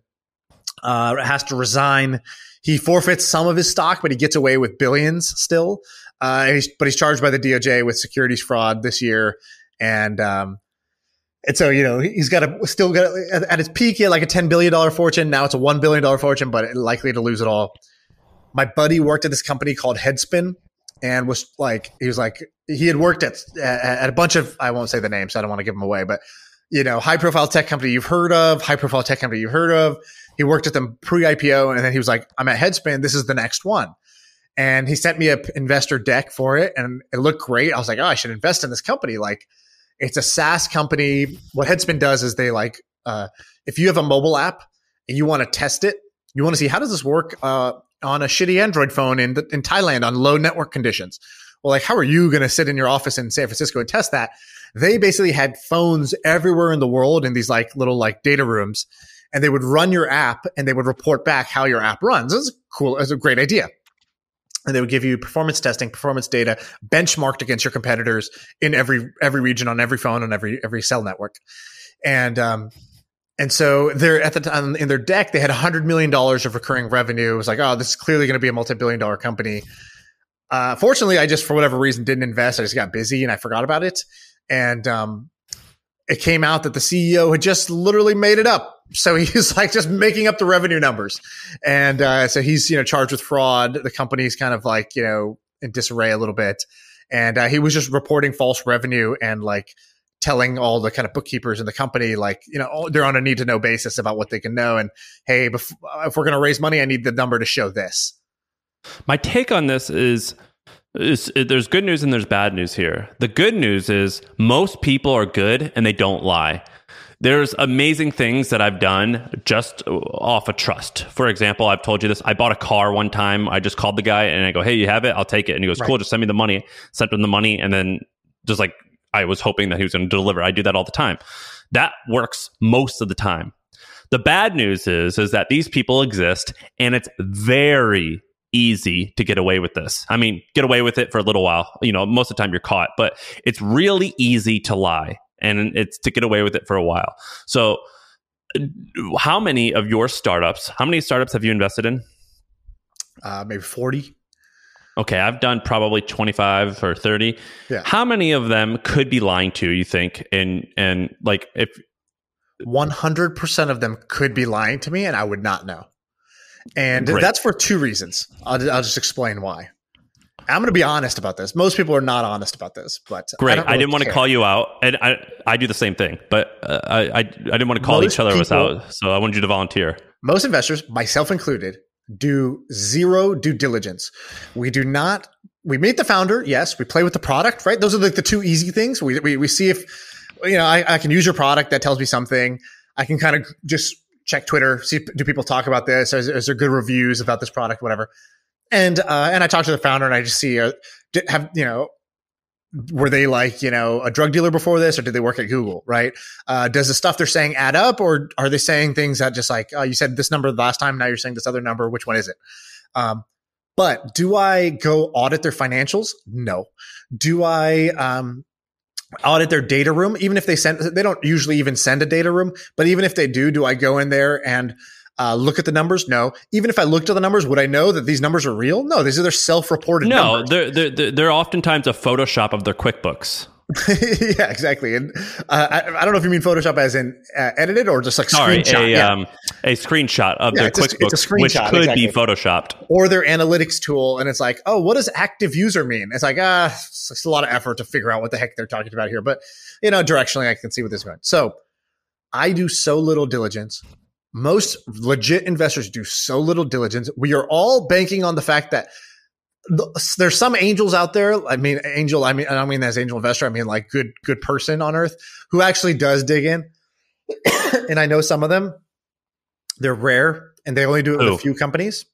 uh, has to resign. He forfeits some of his stock, but he gets away with billions still. Uh, he's, but he's charged by the D O J with securities fraud this year. And, um, And so, you know, he's got a still got a, at its peak, he had like a ten billion dollars fortune. Now it's a one billion dollars fortune, but likely to lose it all. My buddy worked at this company called Headspin and was like, he was like, he had worked at, at a bunch of, I won't say the name, so I don't want to give them away, but, you know, high profile tech company you've heard of, high profile tech company you've heard of. He worked at them pre-I P O. And then he was like, I'm at Headspin. This is the next one. And he sent me a investor deck for it and it looked great. I was like, oh, I should invest in this company. Like, it's a SaaS company. What Headspin does is they like, uh, if you have a mobile app and you want to test it, you want to see how does this work uh, on a shitty Android phone in in Thailand on low network conditions. Well, like, how are you going to sit in your office in San Francisco and test that? They basically had phones everywhere in the world in these like little like data rooms, and they would run your app and they would report back how your app runs. It's cool. It's a great idea. And they would give you performance testing, performance data, benchmarked against your competitors in every every region, on every phone, on every every cell network. And um, and so they're at the time in their deck, they had one hundred million dollars of recurring revenue. It was like, oh, this is clearly going to be a multi-billion dollar company. Uh, fortunately, I just, for whatever reason, didn't invest. I just got busy and I forgot about it. And um, it came out that the C E O had just literally made it up. So he's like just making up the revenue numbers. And uh, so he's, you know, charged with fraud. The company's kind of like, you know, in disarray a little bit. And uh, he was just reporting false revenue and like telling all the kind of bookkeepers in the company, like, you know, they're on a need to know basis about what they can know. And hey, bef- if we're going to raise money, I need the number to show this. My take on this is, is, is there's good news and there's bad news here. The good news is most people are good and they don't lie. There's amazing things that I've done just off of trust. For example, I've told you this. I bought a car one time. I just called the guy and I go, hey, you have it? I'll take it. And he goes, cool, right. Just send me the money. Sent him the money. And then just like, I was hoping that he was going to deliver. I do that all the time. That works most of the time. The bad news is, is that these people exist and it's very easy to get away with this. I mean, get away with it for a little while. You know, most of the time you're caught, but it's really easy to lie. And it's to get away with it for a while. So how many of your startups, how many startups have you invested in? Uh, maybe forty. Okay, I've done probably twenty-five or thirty. Yeah. How many of them could be lying to you, think? And, and like if... one hundred percent of them could be lying to me and I would not know. And Great. That's for two reasons. I'll, I'll just explain why. I'm going to be honest about this. Most people are not honest about this, but great. I, I didn't want to call you out, and I I do the same thing, but uh, I, I I didn't want to call Most each other of us people- out, so I wanted you to volunteer. Most investors, myself included, do zero due diligence. We do not. We meet the founder. Yes, we play with the product. Right. Those are like the two easy things. We we we see if you know I, I can use your product. That tells me something. I can kind of just check Twitter, see do people talk about this. Is, is there good reviews about this product? Whatever. And uh, and I talk to the founder, and I just see uh, did, have you know. Were they like, you know, a drug dealer before this, or did they work at Google, right? Uh, does the stuff they're saying add up, or are they saying things that just like, oh, you said this number last time, now you're saying this other number, which one is it? Um, but do I go audit their financials? No. Do I um, audit their data room? Even if they send, they don't usually even send a data room, but even if they do, do I go in there and Uh, look at the numbers? No. Even if I looked at the numbers, would I know that these numbers are real? No, these are their self-reported no, numbers. they're, they're they're they're oftentimes a Photoshop of their QuickBooks. Yeah, exactly. And uh, I, I don't know if you mean Photoshop as in uh, edited or just like Sorry, screenshot. a yeah. um a screenshot of Yeah, their it's a- QuickBooks, it's a which screenshot, could exactly. be photoshopped. Or their analytics tool, and it's like, oh, what does active user mean? It's like, ah, it's, it's a lot of effort to figure out what the heck they're talking about here. But you know, directionally, I can see what this is going. So I do so little diligence. Most legit investors do so little diligence. We are all banking on the fact that the, there's some angels out there. I mean, angel. I mean, I don't mean as angel investor. I mean like good, good person on earth who actually does dig in. And I know some of them. They're rare, and they only do it with Who? a few companies.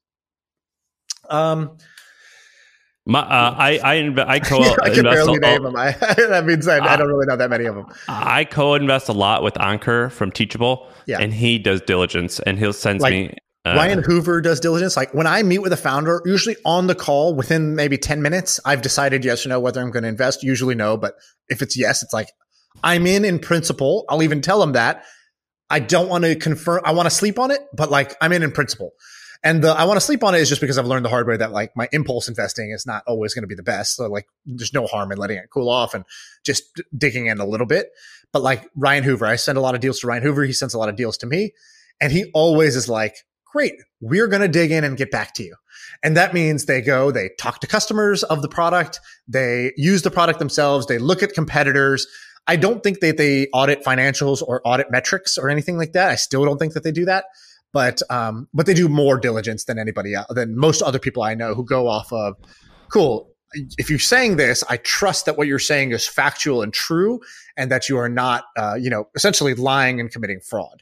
Um. My, uh, I I, inv- I co I can invest barely a, name them. I, that means I, I don't really know that many of them. I co-invest a lot with Ankur from Teachable, Yeah. and he does diligence, and he'll send Like, me. Uh, Ryan Hoover does diligence. Like when I meet with a founder, usually on the call within maybe ten minutes, I've decided yes or no whether I'm going to invest. Usually no, but if it's yes, it's like I'm in in principle. I'll even tell them that. I don't want to confirm. I want to sleep on it, but like I'm in in principle. And the I want to sleep on it is just because I've learned the hard way that like my impulse investing is not always going to be the best. So like there's no harm in letting it cool off and just digging in a little bit. But like Ryan Hoover, I send a lot of deals to Ryan Hoover. He sends a lot of deals to me. And he always is like, great, we're going to dig in and get back to you. And that means they go, they talk to customers of the product. They use the product themselves. They look at competitors. I don't think that they audit financials or audit metrics or anything like that. I still don't think that they do that. But um, but they do more diligence than anybody else, than most other people I know who go off of, cool, if you're saying this, I trust that what you're saying is factual and true and that you are not, uh, you know, essentially lying and committing fraud.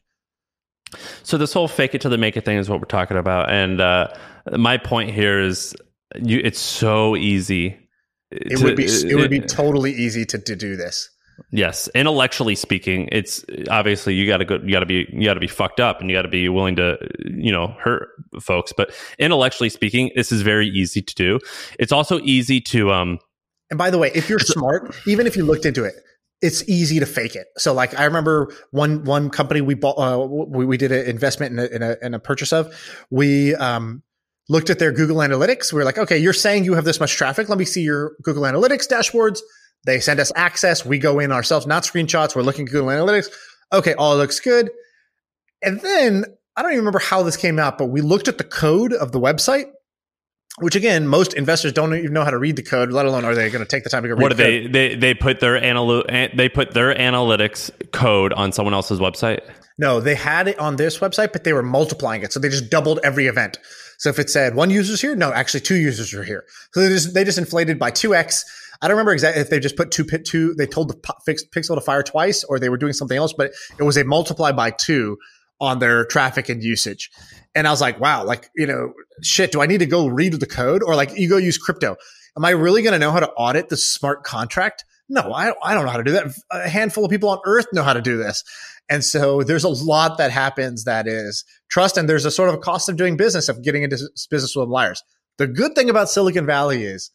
So this whole fake it till they make it thing is what we're talking about. And uh, my point here is you, it's so easy. It to- would be it would be totally easy to, to do this. Yes, intellectually speaking, it's obviously you got to go, you got to be, you got to be fucked up, and you got to be willing to, you know, hurt folks. But intellectually speaking, this is very easy to do. It's also easy to. Um, And by the way, if you're smart, even if you looked into it, it's easy to fake it. So, like, I remember one one company we bought, uh, we we did an investment in a, in a in a purchase of. We um, looked at their Google Analytics. We were like, okay, you're saying you have this much traffic. Let me see your Google Analytics dashboards. They send us access. We go in ourselves, not screenshots. We're looking at Google Analytics. Okay, all looks good. And then I don't even remember how this came out, but we looked at the code of the website, which again, most investors don't even know how to read the code, let alone are they going to take the time to go read what do the they, code. they they put their analy- they put their analytics code on someone else's website? No, they had it on this website, but they were multiplying it. So they just doubled every event. So if it said one user's here, no, actually two users are here. So they just, they just inflated by two X. I don't remember exactly if they just put two, two, they told the pixel to fire twice or they were doing something else, but it was a multiply by two on their traffic and usage. And I was like, wow, like, you know, shit, do I need to go read the code or like you go use crypto? Am I really going to know how to audit the smart contract? No, I, I don't know how to do that. A handful of people on earth know how to do this. And so there's a lot that happens that is trust. And there's a sort of a cost of doing business, of getting into business with liars. The good thing about Silicon Valley is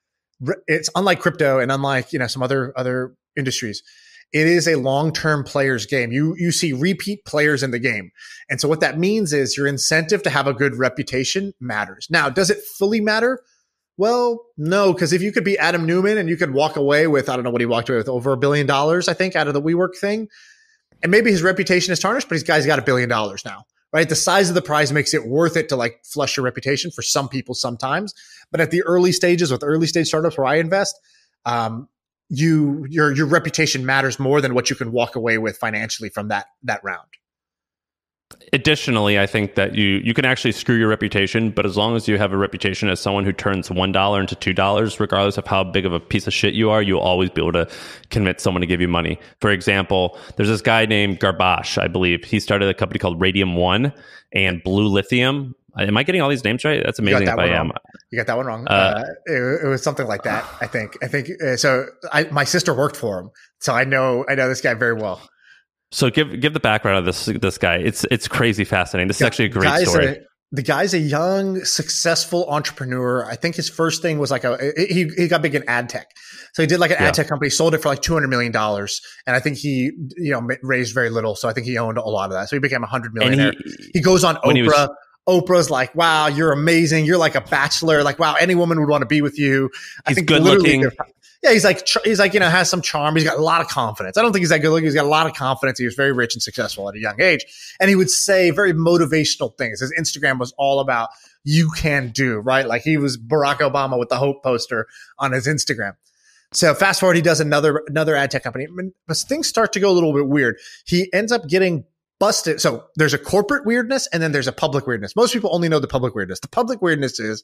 it's unlike crypto and unlike, you know, some other, other industries. It is a long-term players game. You, you see repeat players in the game. And so what that means is your incentive to have a good reputation matters. Now, does it fully matter? Well, no, because if you could be Adam Newman and you could walk away with, I don't know what he walked away with, over a billion dollars, I think, out of the WeWork thing. And maybe his reputation is tarnished, but this guy's got a billion dollars now, right? The size of the prize makes it worth it to like flush your reputation for some people sometimes. But at the early stages with early stage startups where I invest, um, you your your reputation matters more than what you can walk away with financially from that that round. Additionally, I think that you you can actually screw your reputation, but as long as you have a reputation as someone who turns one dollar into two dollars, regardless of how big of a piece of shit you are, you'll always be able to convince someone to give you money. For example, there's this guy named Garbash, I believe. He started a company called Radium One and Blue Lithium. Am I getting all these names right? That's amazing if I am. Wrong. You got that one wrong. Uh, uh, it, it was something like that. I think. I think. Uh, so I, my sister worked for him, so I know I know this guy very well. So give give the background of this this guy. It's it's crazy fascinating. This is actually a great guy's story. A, the guy's a young, successful entrepreneur. I think his first thing was like a he he got big in ad tech. So he did like an yeah. ad tech company, sold it for like two hundred million dollars, and I think he you know raised very little. So I think he owned a lot of that. So he became a hundred millionaire. He, he goes on Oprah. Was, Oprah's like, wow, you're amazing. You're like a bachelor. Like, wow, any woman would want to be with you. I he's think good looking. Yeah, he's like, he's like, you know, has some charm. He's got a lot of confidence. I don't think he's that good looking. He's got a lot of confidence. He was very rich and successful at a young age. And he would say very motivational things. His Instagram was all about you can do, right? Like he was Barack Obama with the hope poster on his Instagram. So fast forward, he does another, another ad tech company. But things start to go a little bit weird. He ends up getting busted. So there's a corporate weirdness and then there's a public weirdness. Most people only know the public weirdness. The public weirdness is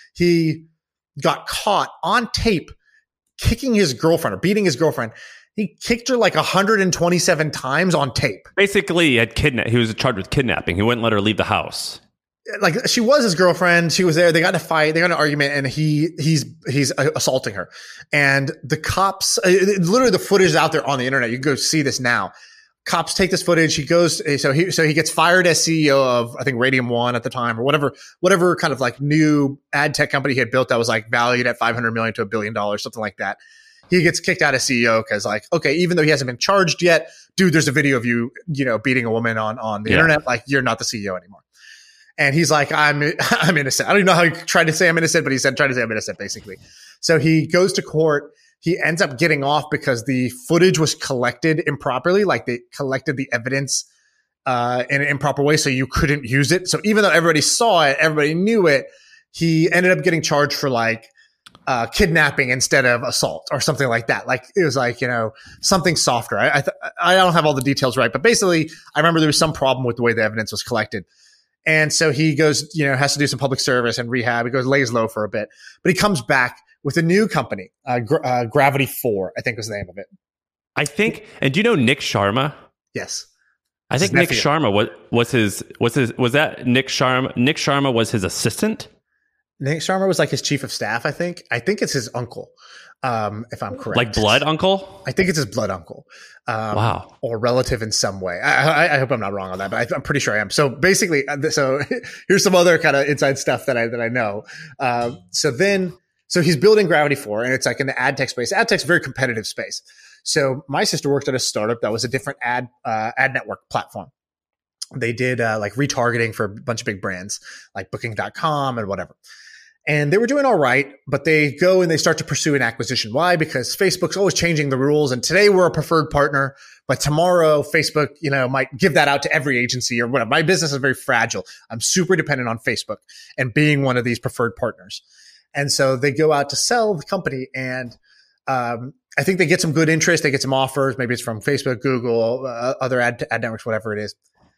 he got caught on tape kicking his girlfriend or beating his girlfriend. He kicked her like one hundred twenty-seven times on tape. Basically, he had kidna- he was charged with kidnapping. He wouldn't let her leave the house. Like she was his girlfriend. She was there. They got in a fight. They got in an argument and he, he's, he's assaulting her. And the cops, uh, literally the footage is out there on the internet. You can go see this now. Cops take this footage. He goes, so he, so he gets fired as C E O of, I think, Radium One at the time or whatever, whatever kind of like new ad tech company he had built that was like valued at five hundred million to a billion dollars, something like that. He gets kicked out as C E O because like, okay, even though he hasn't been charged yet, dude, there's a video of you, you know, beating a woman on, on the yeah. internet. Like you're not the C E O anymore. And he's like, I'm, I'm innocent. I don't even know how he tried to say I'm innocent, but he said, trying to say I'm innocent basically. So he goes to court. He ends up getting off because the footage was collected improperly. Like they collected the evidence uh, in an improper way, so you couldn't use it. So even though everybody saw it, everybody knew it, he ended up getting charged for like uh, kidnapping instead of assault or something like that. Like it was like, you know, something softer. I I, th- I don't have all the details right, but basically I remember there was some problem with the way the evidence was collected. And so he goes, you know, has to do some public service and rehab. He goes, lays low for a bit, but he comes back with a new company, uh, Gra- uh, Gravity Four, I think was the name of it. I think, and do you know Nick Sharma? Yes, I think Nick Sharma was was his was his was that Nick Sharma? Nick Sharma was his assistant. Nick Sharma was like his chief of staff. I think. I think it's his uncle, um, if I'm correct. Like blood uncle. I think it's his blood uncle. Um, wow. Or relative in some way. I, I, I hope I'm not wrong on that, but I, I'm pretty sure I am. So basically, so here's some other kind of inside stuff that I that I know. Uh, so then. So he's building Gravity Four, and it's like in the ad tech space. Ad tech's a very competitive space. So my sister worked at a startup that was a different ad uh, ad network platform. They did uh, like retargeting for a bunch of big brands like Booking dot com and whatever. And they were doing all right, but they go and they start to pursue an acquisition. Why? Because Facebook's always changing the rules. And today we're a preferred partner, but tomorrow Facebook, you know, might give that out to every agency or whatever. My business is very fragile. I'm super dependent on Facebook and being one of these preferred partners. And so they go out to sell the company, and um, I think they get some good interest. They get some offers. Maybe it's from Facebook, Google, uh, other ad, ad networks, whatever it is.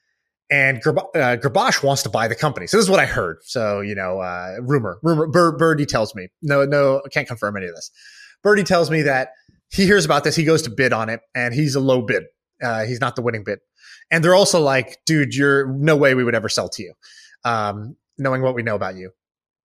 And Gerb- uh, Garbash wants to buy the company. So this is what I heard. So, you know, uh, rumor, rumor, Bir- Birdie tells me. No, no, I can't confirm any of this. Birdie tells me that he hears about this. He goes to bid on it, and he's a low bid. Uh, he's not the winning bid. And they're also like, dude, you're no way we would ever sell to you, um, knowing what we know about you.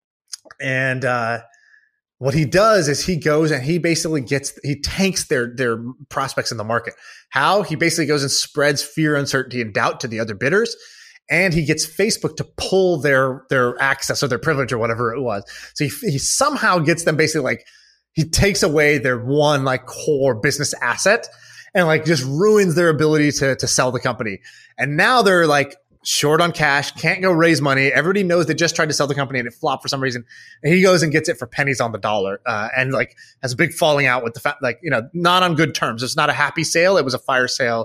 And uh, what he does is he goes and he basically gets, he tanks their their prospects in the market. How? He basically goes and spreads fear, uncertainty, and doubt to the other bidders. And he gets Facebook to pull their their access or their privilege or whatever it was. So he, he somehow gets them basically like, he takes away their one like core business asset and like just ruins their ability to to sell the company. And now they're like, short on cash, can't go raise money. Everybody knows they just tried to sell the company and it flopped for some reason. And he goes and gets it for pennies on the dollar, uh, and like has a big falling out with the fact, like, you know, not on good terms. It's not a happy sale. It was a fire sale.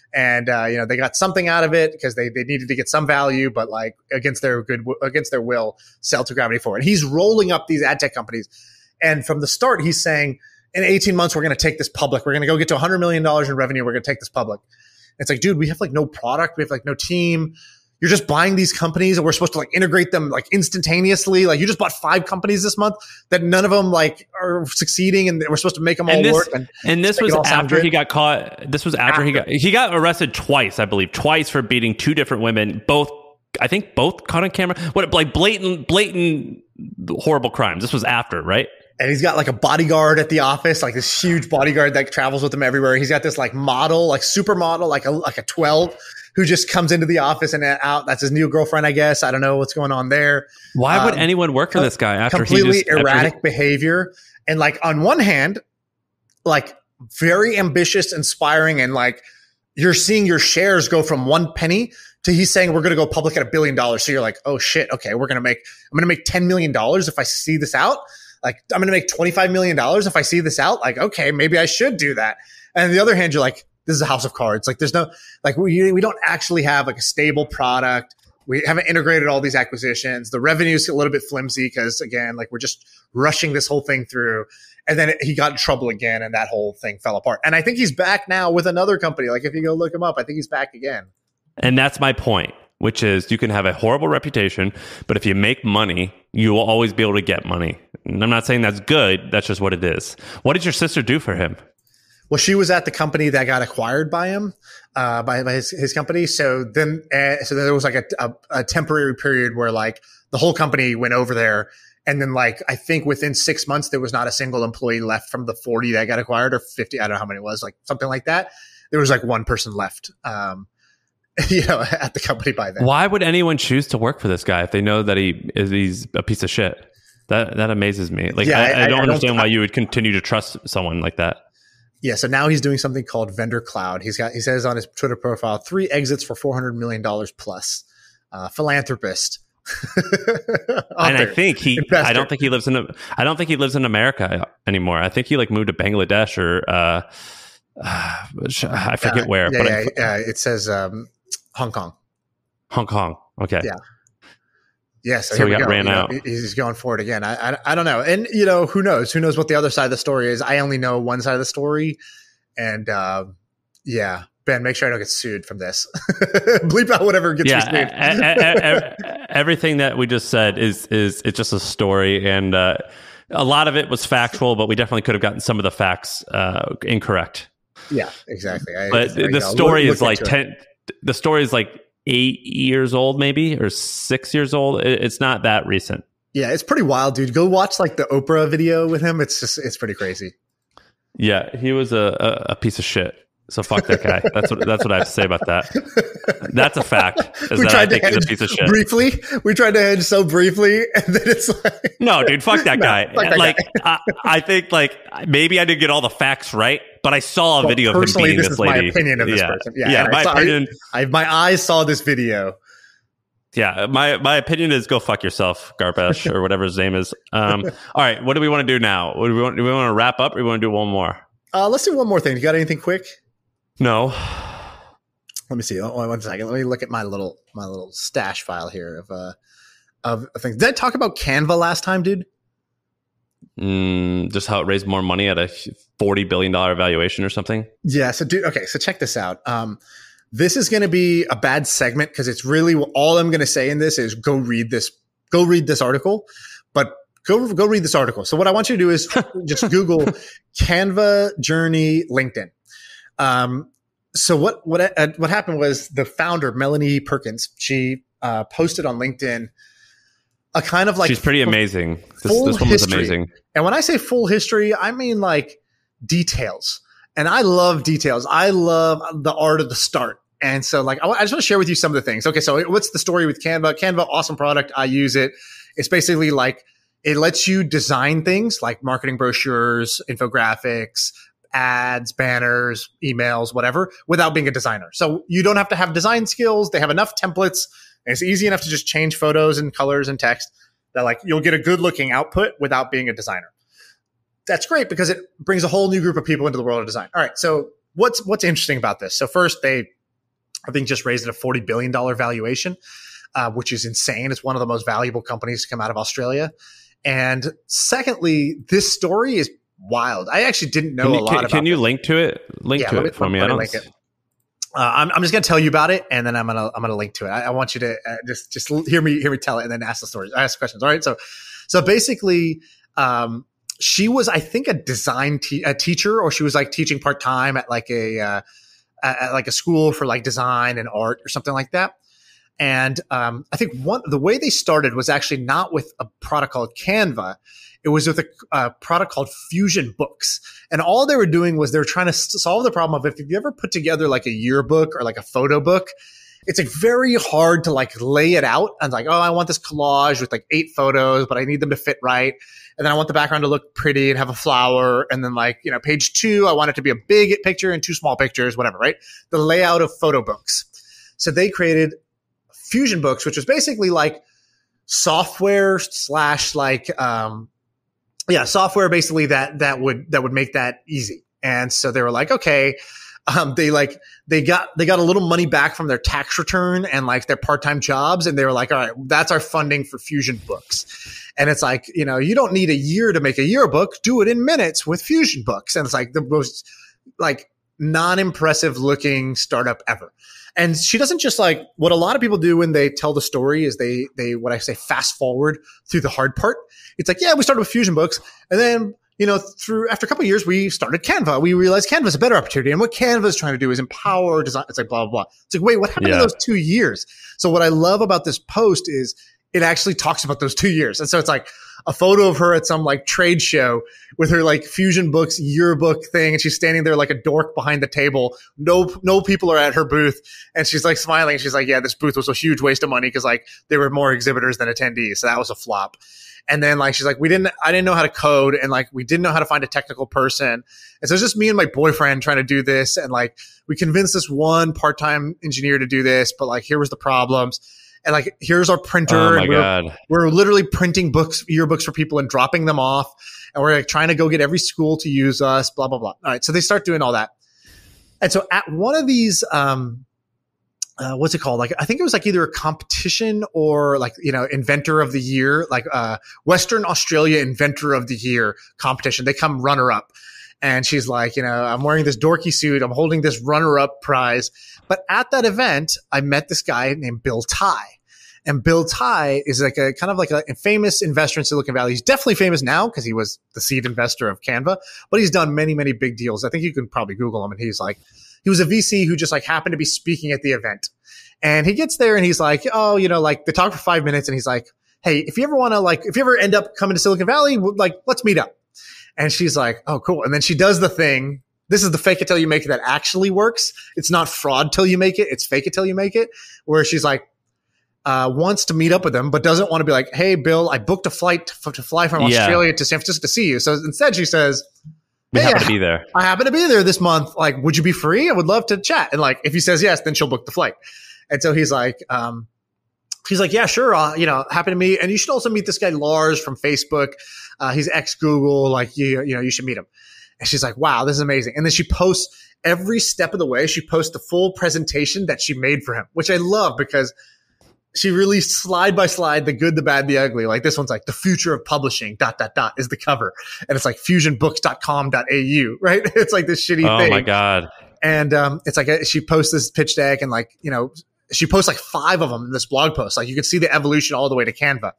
And, uh, you know, they got something out of it because they, they needed to get some value, but like against their good, against their will, sell to Gravity four. And he's rolling up these ad tech companies. And from the start, he's saying, in eighteen months, we're going to take this public. We're going to go get to one hundred million dollars in revenue. We're going to take this public. It's like, dude, we have like no product. We have like no team. You're just buying these companies and we're supposed to like integrate them like instantaneously. Like you just bought five companies this month that none of them like are succeeding and we're supposed to make them all and this, work. And, and this was after he got caught. This was after, after he got, he got arrested twice, I believe, twice for beating two different women, both, I think both caught on camera. What, like blatant, blatant horrible crimes. This was after, right? And he's got like a bodyguard at the office, like this huge bodyguard that travels with him everywhere. He's got this like model, like supermodel, like a, like a twelve who just comes into the office and out. That's his new girlfriend, I guess. I don't know what's going on there. Why would um, anyone work for this guy after completely he just erratic after- behavior? And like on one hand, like very ambitious, inspiring, and like you're seeing your shares go from one penny to he's saying we're going to go public at a billion dollars. So you're like, oh shit, okay, we're going to make, I'm going to make ten million dollars if I see this out. Like I'm going to make twenty-five million dollars if I see this out. Like, okay, maybe I should do that. And on the other hand, you're like, this is a house of cards. Like there's no, like we, we don't actually have like a stable product. We haven't integrated all these acquisitions. The revenue's a little bit flimsy because again, like we're just rushing this whole thing through. And then it, he got in trouble again and that whole thing fell apart. And I think he's back now with another company. Like if you go look him up, I think he's back again. And that's my point, which is you can have a horrible reputation, but if you make money, you will always be able to get money. And I'm not saying that's good. That's just what it is. What did your sister do for him? Well, she was at the company that got acquired by him, uh, by, by his, his company. So then, uh, so there was like a, a, a temporary period where like the whole company went over there. And then like, I think within six months, there was not a single employee left from the forty that got acquired or fifty. I don't know how many it was, like something like that. There was like one person left, um, you know, at the company by then. Why would anyone choose to work for this guy if they know that he is he's a piece of shit? That, that amazes me. Like, yeah, I, I, I don't I, understand I don't, why you would continue to trust someone like that. Yeah, so now he's doing something called Vendor Cloud. He's got, he says on his Twitter profile, three exits for four hundred million dollars plus. Uh, philanthropist. And I think he, investor. I don't think he lives in, a, I don't think he lives in America anymore. I think he like moved to Bangladesh or, uh, uh I forget uh, where. Yeah, but yeah, yeah, it says um, Hong Kong. Hong Kong. Okay. Yeah. Yeah, so, so here he we got go. ran you out. Know, he's going for it again. I, I I don't know, and you know who knows? Who knows what the other side of the story is? I only know one side of the story, and uh, yeah, Ben, make sure I don't get sued from this. Bleep out whatever gets yeah, me sued. a, a, a, everything that we just said is is it's just a story, and uh, a lot of it was factual, but we definitely could have gotten some of the facts uh, incorrect. Yeah, exactly. I, but the know, story look, is look like ten. It. The story is like eight years old, maybe, or six years old. It, it's not that recent. Yeah, it's pretty wild, dude. Go watch like the Oprah video with him. It's just it's pretty crazy. Yeah, he was a, a, a piece of shit. So fuck that guy. That's what that's what I have to say about that. That's a fact. Is we that tried I to think hedge he's a piece of shit. briefly. We tried to hedge so briefly, and then it's like, no, dude, fuck that no, guy. Fuck that like, guy. I, I think like maybe I didn't get all the facts right, but I saw a well, video of him beating this this is lady. my opinion of this yeah. person. Yeah, yeah, my I saw, opinion. I, I, my eyes saw this video. Yeah, my my opinion is go fuck yourself, Garbash, or whatever his name is. Um, all right, what do we want to do now? What do we want? Do we want to wrap up, or do we want to do one more? Uh, let's do one more thing. You got anything quick? No. Let me see. Oh, one second. Let me look at my little my little stash file here of uh of things. Did I talk about Canva last time, dude? Mm, just how it raised more money at a forty billion dollar valuation or something. Yeah. So, dude. Okay. So check this out. Um, this is going to be a bad segment because it's really all I'm going to say in this is go read this. Go read this article, but go go read this article. So what I want you to do is just Google Canva Journey LinkedIn. Um. So what what uh, what happened was the founder Melanie Perkins, she uh, posted on LinkedIn a kind of like she's pretty amazing. This, this one was amazing. And when I say full history, I mean like details. And I love details. I love the art of the start. And so like I, I just want to share with you some of the things. Okay, so what's the story with Canva? Canva, awesome product. I use it. It's basically like it lets you design things like marketing brochures, infographics, ads, banners, emails, whatever, without being a designer. So you don't have to have design skills. They have enough templates, and it's easy enough to just change photos and colors and text that like you'll get a good looking output without being a designer. That's great because it brings a whole new group of people into the world of design. All right. So what's, what's interesting about this? So first they I think just raised at a forty billion dollars valuation, uh, which is insane. It's one of the most valuable companies to come out of Australia. And secondly, this story is wild. I actually didn't know can you, a lot can, about can you it. link to it? Link yeah, to me, it for me. me I don't link it. Uh, I'm, I'm just going to tell you about it, and then I'm going to I'm going to link to it. I, I want you to uh, just just hear me hear me tell it, and then ask the stories, ask questions. All right. So so basically, um, she was I think a design te- a teacher, or she was like teaching part time at like a uh, at like a school for like design and art or something like that. And um, I think one the way they started was actually not with a product called Canva. It was with a uh, product called Fusion Books. And all they were doing was they were trying to solve the problem of if you ever put together like a yearbook or like a photo book, it's like very hard to like lay it out and like, oh, I want this collage with like eight photos, but I need them to fit right. And then I want the background to look pretty and have a flower. And then like, you know, page two, I want it to be a big picture and two small pictures, whatever, right? The layout of photo books. So they created Fusion Books, which was basically like software slash like, um, yeah, software basically that, that would, that would make that easy. And so they were like, okay, um, they like, they got, they got a little money back from their tax return and like their part-time jobs. And they were like, all right, that's our funding for Fusion Books. And it's like, you know, you don't need a year to make a yearbook. Do it in minutes with Fusion Books. And it's like the most like non-impressive looking startup ever. And she doesn't just like what a lot of people do when they tell the story is they, they, what I say, fast forward through the hard part. It's like, yeah, we started with Fusion Books. And then, you know, through after a couple of years, we started Canva. We realized Canva is a better opportunity. And what Canva is trying to do is empower design. It's like blah, blah, blah. It's like, wait, what happened Yeah. in those two years? So what I love about this post is it actually talks about those two years. And so it's like a photo of her at some like trade show with her like Fusion Books yearbook thing. And she's standing there like a dork behind the table. No, no people are at her booth. And she's like smiling. She's like, yeah, this booth was a huge waste of money because like there were more exhibitors than attendees. So that was a flop. And then like, she's like, we didn't, I didn't know how to code and like, we didn't know how to find a technical person. And so it's just me and my boyfriend trying to do this. And like, we convinced this one part-time engineer to do this, but like, here was the problems. And like, here's our printer. Oh my and we're, God. we're literally printing books, yearbooks for people and dropping them off. And we're like trying to go get every school to use us, blah, blah, blah. All right. So they start doing all that. And so at one of these, um, Uh, what's it called? Like, I think it was like either a competition or like, you know, inventor of the year, like, uh, Western Australia inventor of the year competition. They come runner up and she's like, you know, I'm wearing this dorky suit. I'm holding this runner up prize. But at that event, I met this guy named Bill Tai. And Bill Tai is like a kind of like a famous investor in Silicon Valley. He's definitely famous now because he was the seed investor of Canva, but he's done many, many big deals. I think you can probably Google him and he's like, he was a V C who just like happened to be speaking at the event. And he gets there and he's like, oh, you know, like they talk for five minutes and he's like, hey, if you ever want to like, if you ever end up coming to Silicon Valley, like, let's meet up. And she's like, oh, cool. And then she does the thing. This is the fake it till you make it that actually works. It's not fraud till you make it. It's fake it till you make it, where she's like, uh, wants to meet up with him, but doesn't want to be like, hey, Bill, I booked a flight to, to fly from Yeah. Australia to San Francisco to see you. So instead she says, We hey, happen to be there. I happen to be there this month. Like, would you be free? I would love to chat. And like, if he says yes, then she'll book the flight. And so he's like, um, he's like, yeah, sure. Uh, you know, happy to meet. And you should also meet this guy, Lars from Facebook. Uh, he's ex Google. Like, you, you know, you should meet him. And she's like, wow, this is amazing. And then she posts every step of the way. She posts the full presentation that she made for him, which I love because she released slide by slide, the good, the bad, the ugly. Like this one's like the future of publishing dot, dot, dot is the cover. And it's like fusion books dot com dot a u, right? It's like this shitty Oh thing. my God. And, um, it's like, a, she posts this pitch deck and like, you know, she posts like five of them in this blog post. Like you can see the evolution all the way to Canva.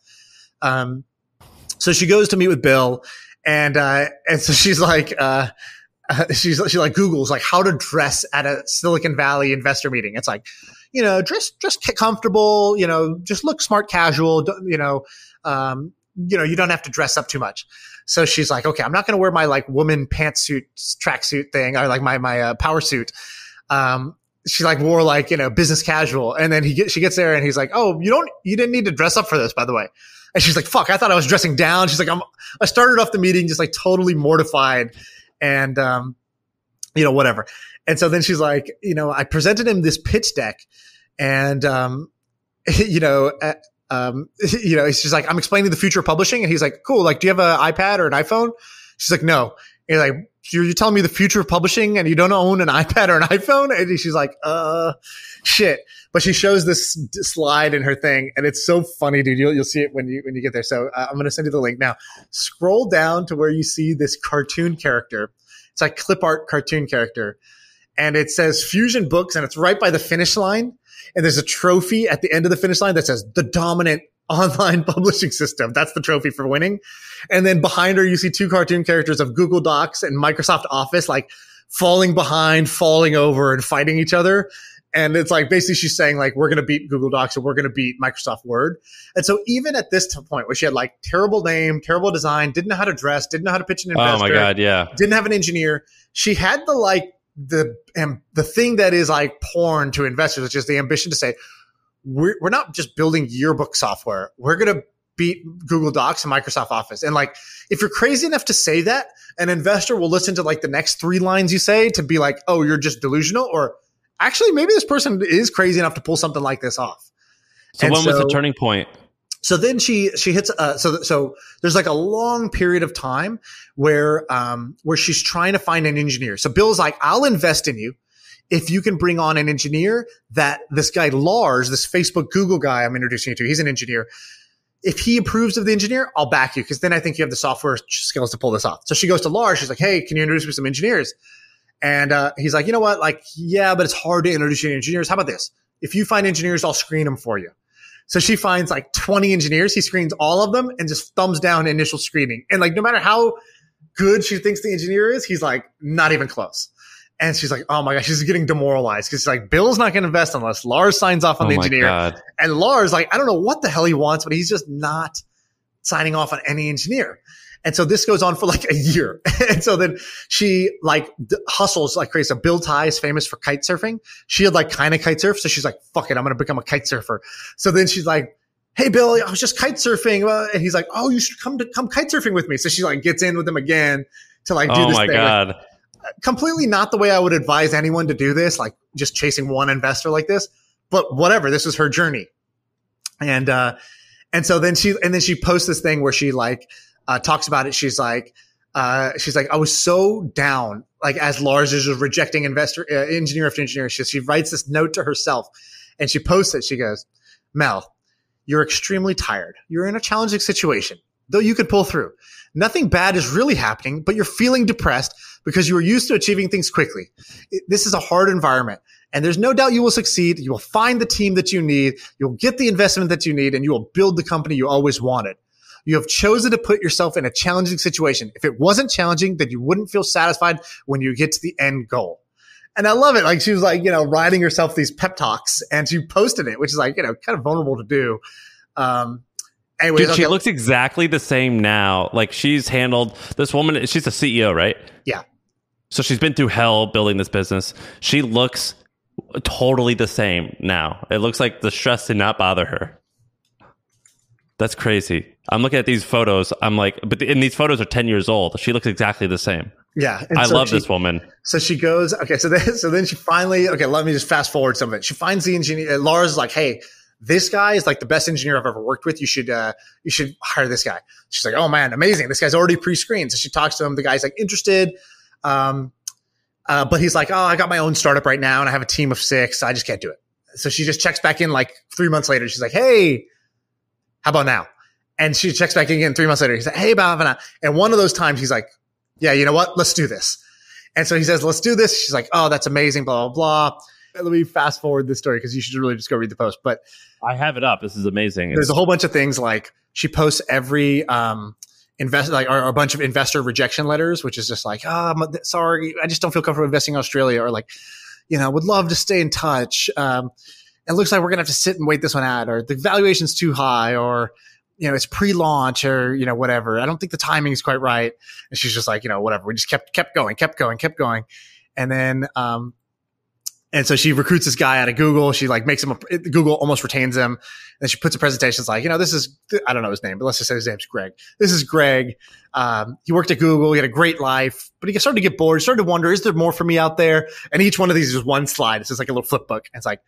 Um, so she goes to meet with Bill and, uh, and so she's like, uh, uh, she's, she like Googles like how to dress at a Silicon Valley investor meeting. It's like, you know, dress, dress comfortable, you know, just look smart, casual, you know, um, you know, you don't have to dress up too much. So she's like, okay, I'm not going to wear my like woman pantsuit tracksuit thing or like my, my, uh, power suit. Um, she like wore like, you know, business casual. And then he get, she gets there and he's like, oh, you don't, you didn't need to dress up for this, by the way. And she's like, fuck, I thought I was dressing down. She's like, I'm, I started off the meeting just like totally mortified and, um, you know, whatever. And so then she's like, you know, I presented him this pitch deck and, um, you know, uh, um, you know, she's like, I'm explaining the future of publishing. And he's like, cool. Like, do you have an iPad or an iPhone? She's like, no. He's like, you're, you're telling me the future of publishing and you don't own an iPad or an iPhone? And she's like, uh, shit. But she shows this slide in her thing, and it's so funny, dude. You'll, you'll see it when you when you get there. So uh, I'm going to send you the link now. Scroll down to where you see this cartoon character. It's like clip art cartoon character, and it says Fusion Books, and it's right by the finish line. And there's a trophy at the end of the finish line that says the dominant online publishing system. That's the trophy for winning. And then behind her, you see two cartoon characters of Google Docs and Microsoft Office, like falling behind, falling over, and fighting each other. And it's like, basically she's saying like, we're going to beat Google Docs and we're going to beat Microsoft Word. And so even at this point where she had like terrible name, terrible design, didn't know how to dress, didn't know how to pitch an investor. Oh my God. Yeah. Didn't have an engineer. She had the like the, um, the thing that is like porn to investors, which is the ambition to say, we're, we're not just building yearbook software. We're going to beat Google Docs and Microsoft Office. And like, if you're crazy enough to say that, an investor will listen to like the next three lines you say to be like, oh, you're just delusional, or actually, maybe this person is crazy enough to pull something like this off. So and when so, was the turning point? So then she she hits. Uh, so so there's like a long period of time where um where she's trying to find an engineer. So Bill's like, I'll invest in you if you can bring on an engineer that this guy Lars, this Facebook Google guy I'm introducing you to, he's an engineer. If he approves of the engineer, I'll back you, because then I think you have the software skills to pull this off. So she goes to Lars. She's like, hey, can you introduce me to some engineers? And uh, he's like, you know what? Like, yeah, but it's hard to introduce you to engineers. How about this? If you find engineers, I'll screen them for you. So she finds like twenty engineers. He screens all of them and just thumbs down initial screening. And like, no matter how good she thinks the engineer is, he's like, not even close. And she's like, oh my gosh, she's getting demoralized, because she's like, Bill's not going to invest unless Lars signs off on oh the my engineer. God. And Lars, like, I don't know what the hell he wants, but he's just not signing off on any engineer. And so this goes on for like a year. And so then she like d- hustles like crazy. So Bill Ty is famous for kite surfing. She had like kind of kite surf. So she's like, fuck it, I'm going to become a kite surfer. So then she's like, hey, Bill, I was just kite surfing. And he's like, oh, you should come to come kite surfing with me. So she like gets in with him again to like do oh this my thing. God. Like, completely not the way I would advise anyone to do this, like just chasing one investor like this, but whatever. This was her journey. And, uh, and so then she, and then she posts this thing where she like, uh, talks about it. She's like, uh, she's like, I was so down, like as Lars is just rejecting investor, uh, engineer after engineer. She, she writes this note to herself and she posts it. She goes, Mel, you're extremely tired. You're in a challenging situation, though you could pull through. Nothing bad is really happening, but you're feeling depressed because you are used to achieving things quickly. It, this is a hard environment, and there's no doubt you will succeed. You will find the team that you need. You'll get the investment that you need, and you will build the company you always wanted. You have chosen to put yourself in a challenging situation. If it wasn't challenging, then you wouldn't feel satisfied when you get to the end goal. And I love it. Like she was like, you know, writing herself these pep talks, and she posted it, which is like, you know, kind of vulnerable to do. Um, Anyways, Dude, she okay. looks exactly the same now. Like she's handled this woman. She's a C E O, right? Yeah. So she's been through hell building this business. She looks totally the same now. It looks like the stress did not bother her. That's crazy. I'm looking at these photos. I'm like, but and these photos are ten years old. She looks exactly the same. Yeah. I so love she, this woman. So she goes, okay. So then, so then she finally, okay, let me just fast forward some of it. She finds the engineer. Lars is like, hey, this guy is like the best engineer I've ever worked with. You should, uh, you should hire this guy. She's like, oh man, amazing. This guy's already pre-screened. So she talks to him. The guy's like interested. Um, uh, but he's like, oh, I got my own startup right now and I have a team of six. So I just can't do it. So she just checks back in like three months later. She's like, hey, how about now? And she checks back in again three months later. He's like, hey, about now. And one of those times he's like, yeah, you know what? Let's do this. And so he says, let's do this. She's like, oh, that's amazing. Blah, blah, blah. Let me fast forward this story because you should really just go read the post. But I have it up. This is amazing. There's It's, a whole bunch of things like she posts every um invest like or, or a bunch of investor rejection letters, which is just like, oh, I'm, sorry, I just don't feel comfortable investing in Australia, or like, you know, would love to stay in touch. Um, it looks like we're gonna have to sit and wait this one out, or the valuation's too high, or you know, it's pre-launch, or you know, whatever. I don't think the timing is quite right. And she's just like, you know, whatever. We just kept kept going, kept going, kept going, and then um. And so she recruits this guy out of Google. She like makes him a, Google almost retains him. And she puts a presentation. It's like, you know, this is, I don't know his name, but let's just say his name's Greg. This is Greg. Um, he worked at Google. He had a great life, but he started to get bored. He started to wonder, is there more for me out there? And each one of these is one slide. It's just like a little flip book. And it's like,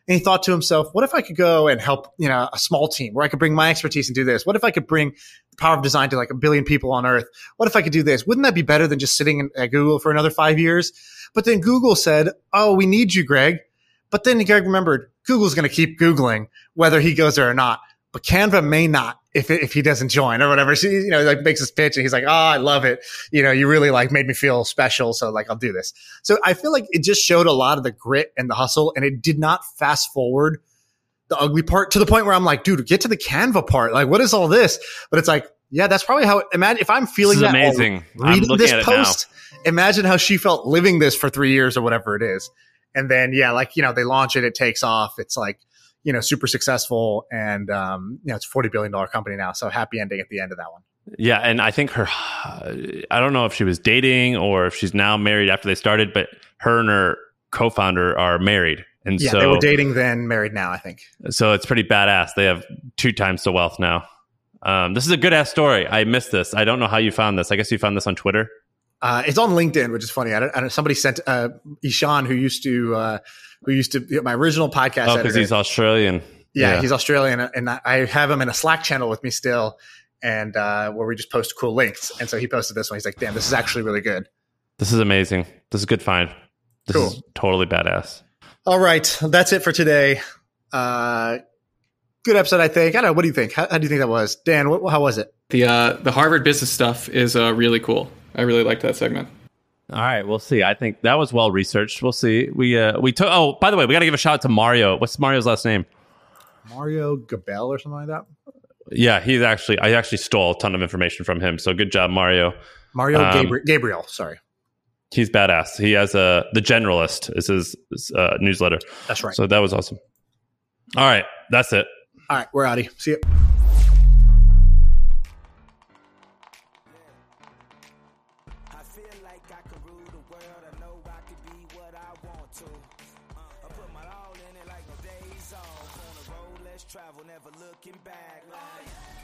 And he thought to himself, what if I could go and help, you know, a small team where I could bring my expertise and do this? What if I could bring the power of design to like a billion people on earth? What if I could do this? Wouldn't that be better than just sitting in, at Google for another five years? But then Google said, oh, we need you, Greg. But then Greg remembered Google's going to keep Googling whether he goes there or not. But Canva may not if if he doesn't join or whatever. So, you know, like makes his pitch and he's like, oh, I love it. You know, you really like made me feel special. So like, I'll do this. So I feel like it just showed a lot of the grit and the hustle, and it did not fast forward the ugly part to the point where I'm like, dude, get to the Canva part. Like, what is all this? But it's like, yeah, that's probably how, imagine if I'm feeling this is that amazing. reading I'm this at it post, imagine how she felt living this for three years or whatever it is. And then, yeah, like, you know, they launch it, it takes off. It's like, you know, super successful. And, um, you know, it's a forty billion dollars company now. So happy ending at the end of that one. Yeah. And I think her, I don't know if she was dating or if she's now married after they started, but her and her co-founder are married. And yeah, so they were dating then, married now, I think. So it's pretty badass. They have two times the wealth now. Um, this is a good ass story. I missed this. I don't know how you found this. I guess you found this on Twitter. Uh, it's on LinkedIn, which is funny. I don't, I don't, somebody sent uh, Ishan, who used to, uh, who used to be my original podcast. Oh, because he's Australian. Yeah, yeah, he's Australian, and I have him in a Slack channel with me still, and uh, where we just post cool links. And so he posted this one. He's like, "Damn, this is actually really good. This is amazing. This is a good find. This cool. is totally badass." All right, that's it for today. Uh, good episode, I think. I don't know. What do you think? How, how do you think that was, Dan? What, how was it? The uh, the Harvard business stuff is uh, really cool. I really liked that segment. All right, we'll see. I think that was well researched. We'll see. We uh, we took. Oh, by the way, we got to give a shout out to Mario. What's Mario's last name? Mario Gabel or something like that. Yeah, he's actually. I actually stole a ton of information from him. So good job, Mario. Mario um, Gabriel, Gabriel. Sorry. He's badass. He has a the Generalist is his, his uh, newsletter. That's right. So that was awesome. All right, that's it. All right, we're outie. See you. Travel, never looking back.